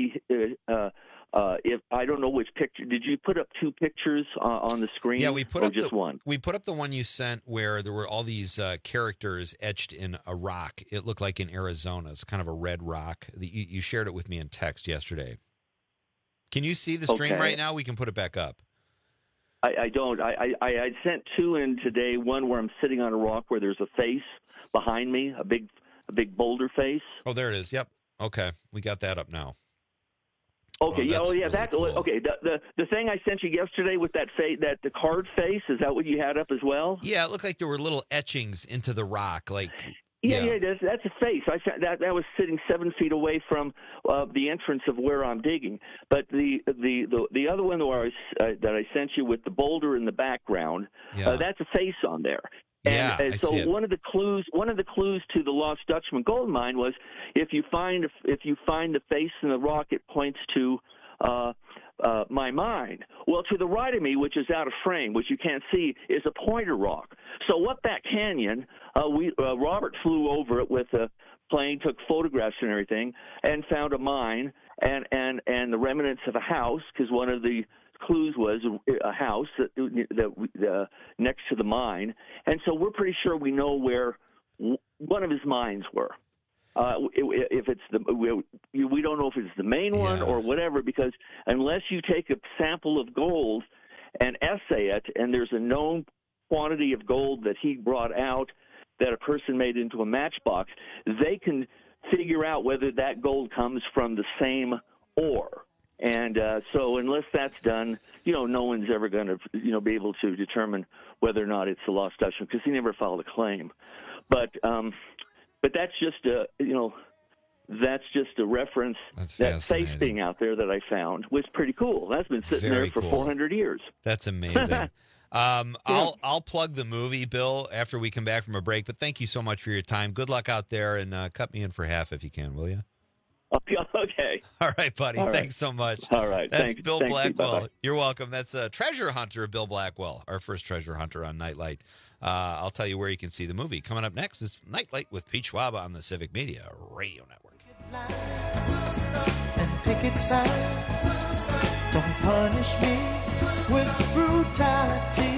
If I don't know which picture, did you put up two pictures on the screen? Yeah, we put up just one. We put up the one you sent where there were all these characters etched in a rock. It looked like in Arizona. It's kind of a red rock. You shared it with me in text yesterday. Can you see the stream right now? We can put it back up. I don't. I sent two in today. One where I'm sitting on a rock where there's a face behind me, a big boulder face. Oh, there it is. Yep. Okay, we got that up now. Okay. Yeah. Oh, yeah. Really that. cool. Okay. The thing I sent you yesterday with that the card face, is that what you had up as well? Yeah, it looked like there were little etchings into the rock, like. Yeah. That's a face. I found that was sitting 7 feet away from the entrance of where I'm digging. But the other one that I sent you with the boulder in the background, that's a face on there. And so one of the clues to the Lost Dutchman gold mine was if you find the face in the rock, it points to my mine. Well, to the right of me, which is out of frame, which you can't see, is a pointer rock. So what that canyon, Robert flew over it with a plane, took photographs and everything, and found a mine and the remnants of a house, because one of the clues was a house that next to the mine. And so we're pretty sure we know where one of his mines were. If it's we don't know if it's the main one or whatever, because unless you take a sample of gold and assay it, and there's a known quantity of gold that he brought out that a person made into a matchbox, they can figure out whether that gold comes from the same ore. And so unless that's done, no one's ever going to, be able to determine whether or not it's a Lost Dutchman, because he never filed a claim. But that's just a reference. That face being out there that I found was pretty cool. That's been sitting there for 400 years. That's amazing. I'll plug the movie, Bill, after we come back from a break. But thank you so much for your time. Good luck out there, and cut me in for half if you can, will you? Okay, Okay. All right, buddy. All right. Thanks so much. All right. That's Thanks. Bill Thank you. Blackwell. Bye-bye. You're welcome. That's a treasure hunter, Bill Blackwell, our first treasure hunter on Nightlight. I'll tell you where you can see the movie. Coming up next is Nightlight with Pete Schwab on the Civic Media Radio Network. And picket signs. Don't punish me with brutality.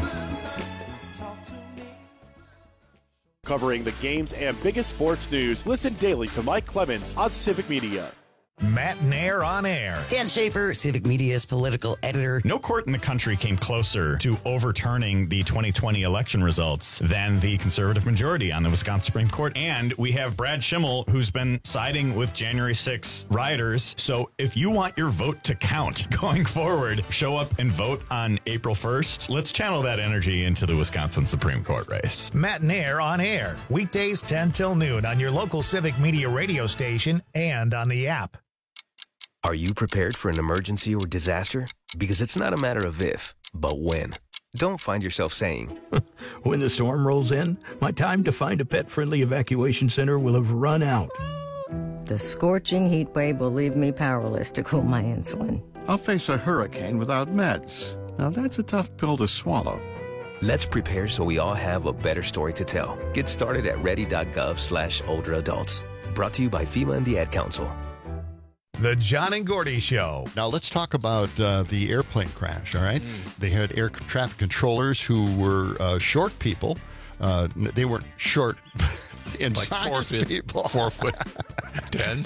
Covering the games and biggest sports news, listen daily to Mike Clemens on Civic Media. Matt Nair on air. Dan Schaefer, Civic Media's political editor. No court in the country came closer to overturning the 2020 election results than the conservative majority on the Wisconsin Supreme Court. And we have Brad Schimmel, who's been siding with January 6 rioters. So if you want your vote to count going forward, show up and vote on April 1st. Let's channel that energy into the Wisconsin Supreme Court race. Matt Nair on air. Weekdays 10 till noon on your local Civic Media radio station and on the app. Are you prepared for an emergency or disaster? Because it's not a matter of if, but when. Don't find yourself saying, when the storm rolls in, my time to find a pet-friendly evacuation center will have run out. The scorching heat wave will leave me powerless to cool my insulin. I'll face a hurricane without meds. Now that's a tough pill to swallow. Let's prepare so we all have a better story to tell. Get started at ready.gov/older adults. Brought to you by FEMA and the Ad Council. The John and Gordy Show. Now, let's talk about the airplane crash, all right? They had air traffic controllers who were short people. They weren't short in like size people. 4 foot 10.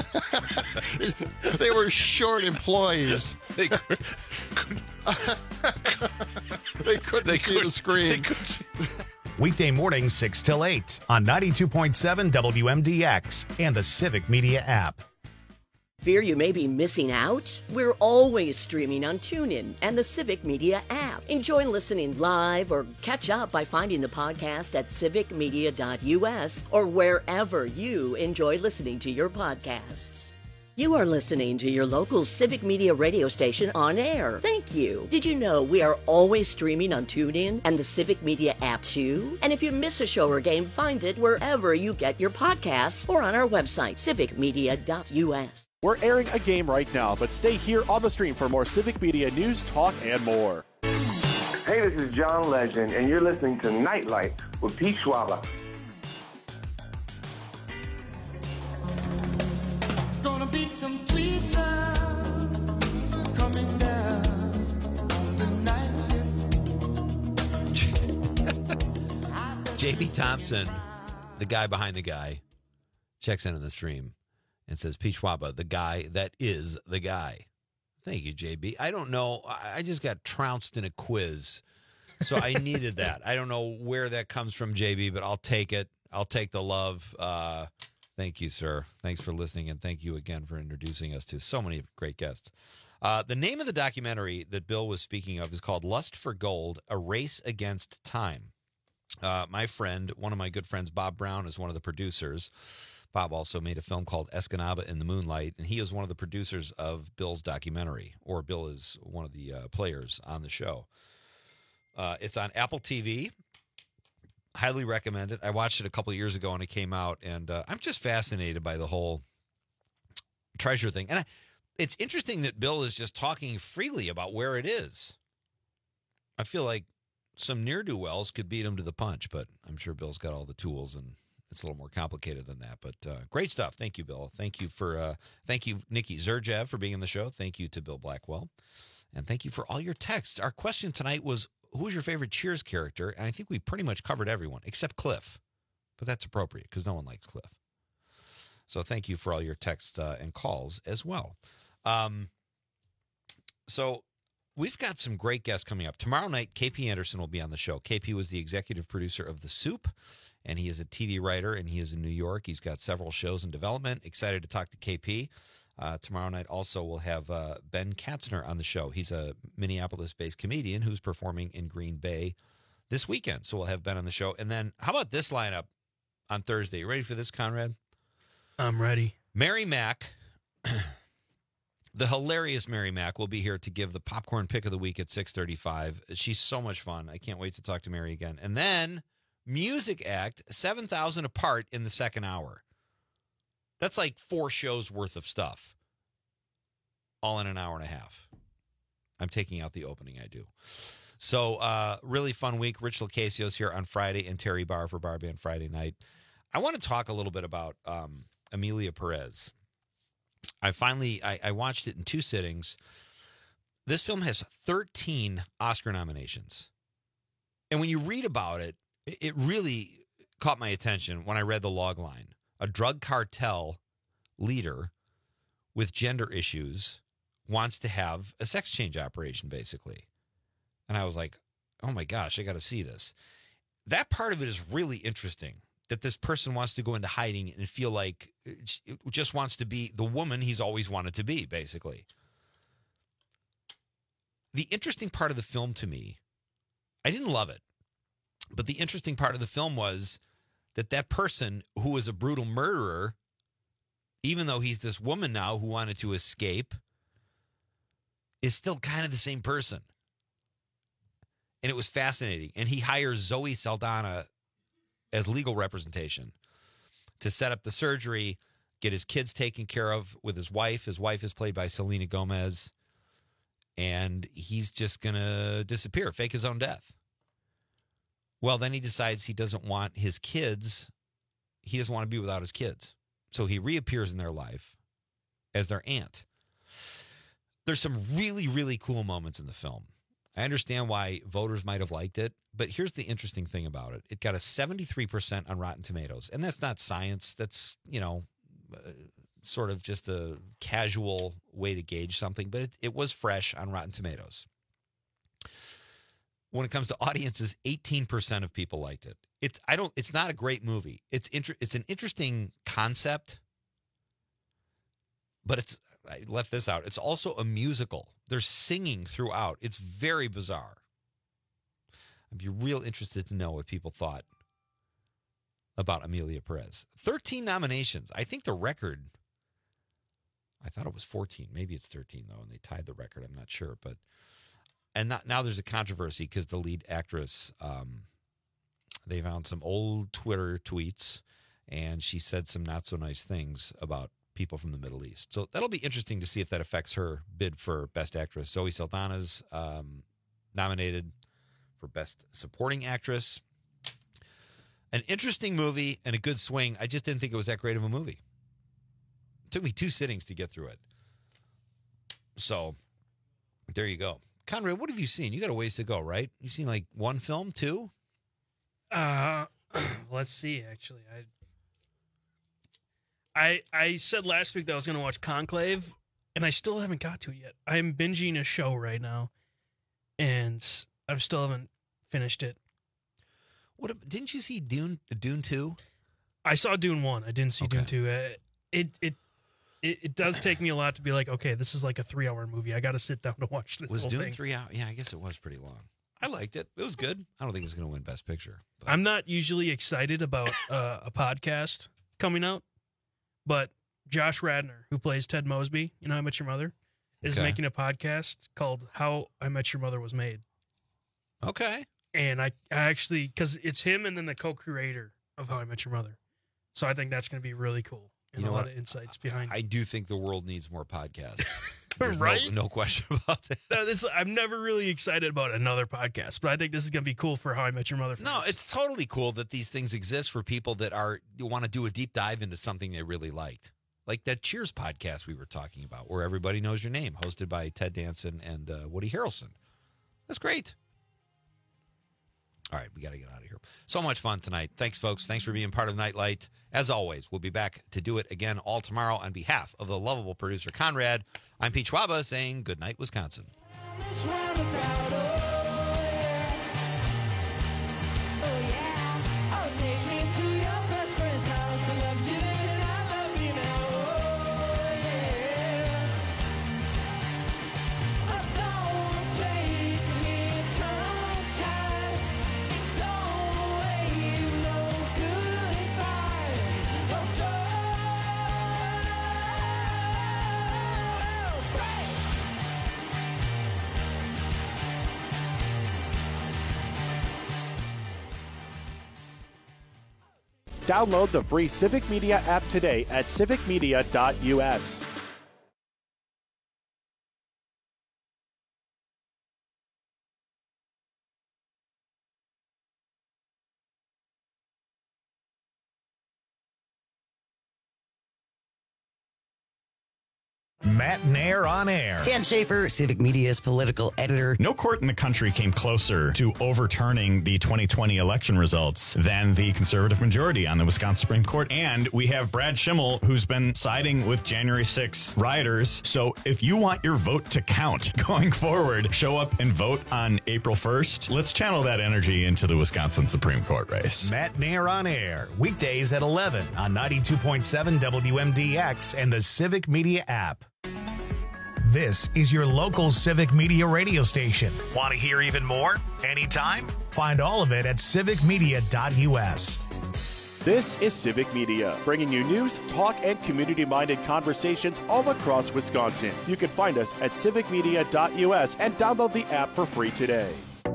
They were short employees. They couldn't see the screen. Weekday mornings 6 till 8 on 92.7 WMDX and the Civic Media app. Fear you may be missing out? We're always streaming on TuneIn and the Civic Media app. Enjoy listening live or catch up by finding the podcast at civicmedia.us or wherever you enjoy listening to your podcasts. You are listening to your local Civic Media radio station on air. Thank you. Did you know we are always streaming on TuneIn and the Civic Media app too? And if you miss a show or game, find it wherever you get your podcasts or on our website, civicmedia.us. We're airing a game right now, but stay here on the stream for more Civic Media news, talk, and more. Hey, this is John Legend, and you're listening to Nightlight with Pete Schwab. Gonna be some sweet sounds coming down the night shift. JB Thompson, the guy behind the guy, checks in on the stream and says, Pete Schwab, the guy that is the guy. Thank you, JB. I don't know. I just got trounced in a quiz, so I needed that. I don't know where that comes from, JB, but I'll take it. I'll take the love. Thank you, sir. Thanks for listening, and thank you again for introducing us to so many great guests. The name of the documentary that Bill was speaking of is called Lust for Gold, A Race Against Time. My friend, one of my good friends, Bob Brown, is one of the producers. Bob also made a film called Escanaba in the Moonlight, and he is one of the producers of Bill's documentary, or Bill is one of the players on the show. It's on Apple TV. Highly recommend it. I watched it a couple of years ago when it came out, and I'm just fascinated by the whole treasure thing. And it's interesting that Bill is just talking freely about where it is. I feel like some ne'er-do-wells could beat him to the punch, but I'm sure Bill's got all the tools, and it's a little more complicated than that. But great stuff. Thank you, Bill. Thank you, Nikki Zerjev, for being on the show. Thank you to Bill Blackwell. And thank you for all your texts. Our question tonight was, who's your favorite Cheers character? And I think we pretty much covered everyone except Cliff. But that's appropriate because no one likes Cliff. So thank you for all your texts and calls as well. So we've got some great guests coming up. Tomorrow night, KP Anderson will be on the show. KP was the executive producer of The Soup, and he is a TV writer, and he is in New York. He's got several shows in development. Excited to talk to KP. Tomorrow night also we'll have Ben Katzner on the show. He's a Minneapolis-based comedian who's performing in Green Bay this weekend. So we'll have Ben on the show. And then how about this lineup on Thursday? You ready for this, Conrad? I'm ready. Mary Mack, the hilarious Mary Mack, will be here to give the popcorn pick of the week at 6:35. She's so much fun. I can't wait to talk to Mary again. And then Music Act, 7,000 Apart in the second hour. That's like 4 shows worth of stuff, all in an hour and a half. I'm taking out the opening, I do. So, really fun week. Rich Lacasio's here on Friday and Terry Barr for Bar Band Friday night. I want to talk a little bit about Emilia Perez. I watched it in 2 sittings. This film has 13 Oscar nominations. And when you read about it, it really caught my attention when I read the log line. A drug cartel leader with gender issues wants to have a sex change operation, basically. And I was like, oh my gosh, I got to see this. That part of it is really interesting, that this person wants to go into hiding and feel like it just wants to be the woman he's always wanted to be, basically. The interesting part of the film to me, I didn't love it, but the interesting part of the film was that person who was a brutal murderer, even though he's this woman now who wanted to escape, is still kind of the same person. And it was fascinating. And he hires Zoe Saldana as legal representation to set up the surgery, get his kids taken care of with his wife. His wife is played by Selena Gomez. And he's just going to disappear, fake his own death. Well, then he decides he doesn't want his kids. He doesn't want to be without his kids. So he reappears in their life as their aunt. There's some really, really cool moments in the film. I understand why voters might have liked it, but here's the interesting thing about it. It got a 73% on Rotten Tomatoes, and that's not science. That's, sort of just a casual way to gauge something, but it was fresh on Rotten Tomatoes. When it comes to audiences, 18% of people liked it. It's not a great movie. It's an interesting concept, but I left this out. It's also a musical. There's singing throughout. It's very bizarre. I'd be real interested to know what people thought about Emilia Perez. 13 nominations. I think the record, I thought it was 14. Maybe it's 13, though, and they tied the record. I'm not sure. Now there's a controversy because the lead actress, they found some old Twitter tweets, and she said some not so nice things about people from the Middle East. So that'll be interesting to see if that affects her bid for Best Actress. Zoe Saldana's nominated for Best Supporting Actress. An interesting movie and a good swing. I just didn't think it was that great of a movie. It took me 2 sittings to get through it. So there you go. Conrad, what have you seen? You got a ways to go, right? You've seen like 1 film, 2? Let's see, actually. I said last week that I was going to watch Conclave, and I still haven't got to it yet. I'm binging a show right now, and I still haven't finished it. Didn't you see Dune 2? I saw Dune 1. I didn't see Dune 2. It does take me a lot to be like, okay, this is like a 3-hour movie. I got to sit down to watch this. Was whole Dune thing. 3 hours? Yeah, I guess it was pretty long. I liked it. It was good. I don't think it's going to win Best Picture. But. I'm not usually excited about a podcast coming out, but Josh Radnor, who plays Ted Mosby, you know, How I Met Your Mother, is making a podcast called How I Met Your Mother Was Made. Okay. And I actually, because it's him and then the co-creator of How I Met Your Mother. So I think that's going to be really cool. And a lot of insights behind it. I do think the world needs more podcasts. Right? No question about that. I'm never really excited about another podcast, but I think this is going to be cool for How I Met Your Mother fans. No, it's totally cool that these things exist for people that want to do a deep dive into something they really liked. Like that Cheers podcast we were talking about, where everybody knows your name, hosted by Ted Danson and Woody Harrelson. That's great. All right, we got to get out of here. So much fun tonight. Thanks, folks. Thanks for being part of Nightlight. As always, we'll be back to do it again all tomorrow. On behalf of the lovable producer, Conrad, I'm Pete Schwaba saying good night, Wisconsin. Download the free Civic Media app today at civicmedia.us. Matt Nair on air. Dan Schaefer, Civic Media's political editor. No court in the country came closer to overturning the 2020 election results than the conservative majority on the Wisconsin Supreme Court. And we have Brad Schimmel, who's been siding with January 6 rioters. So if you want your vote to count going forward, show up and vote on April 1st. Let's channel that energy into the Wisconsin Supreme Court race. Matt Nair on air, weekdays at 11 on 92.7 WMDX and the Civic Media app. This is your local Civic Media radio station. Want to hear even more? Anytime? Find all of it at civicmedia.us. This is Civic Media, bringing you news, talk, and community-minded conversations all across Wisconsin. You can find us at civicmedia.us and download the app for free today.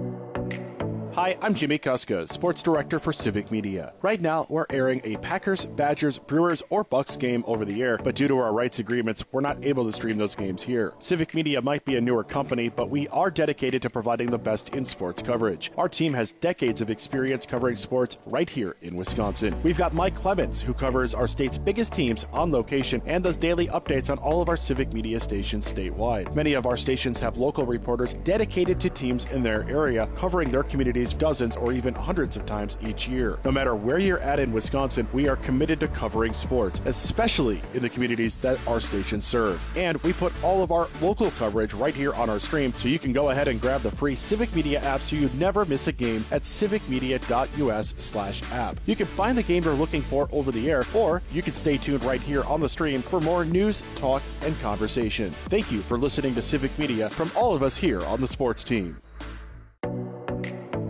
Hi, I'm Jimmy Kuska, Sports Director for Civic Media. Right now, we're airing a Packers, Badgers, Brewers, or Bucks game over the air, but due to our rights agreements, we're not able to stream those games here. Civic Media might be a newer company, but we are dedicated to providing the best in sports coverage. Our team has decades of experience covering sports right here in Wisconsin. We've got Mike Clemens, who covers our state's biggest teams on location and does daily updates on all of our Civic Media stations statewide. Many of our stations have local reporters dedicated to teams in their area, covering their communities dozens or even hundreds of times each year. No matter where you're at in Wisconsin, we are committed to covering sports, especially in the communities that our stations serve. And we put all of our local coverage right here on our stream, so you can go ahead and grab the free Civic Media app so you never miss a game at civicmedia.us/app. You can find the game you're looking for over the air, or you can stay tuned right here on the stream for more news, talk, and conversation. Thank you for listening to Civic Media from all of us here on the sports team.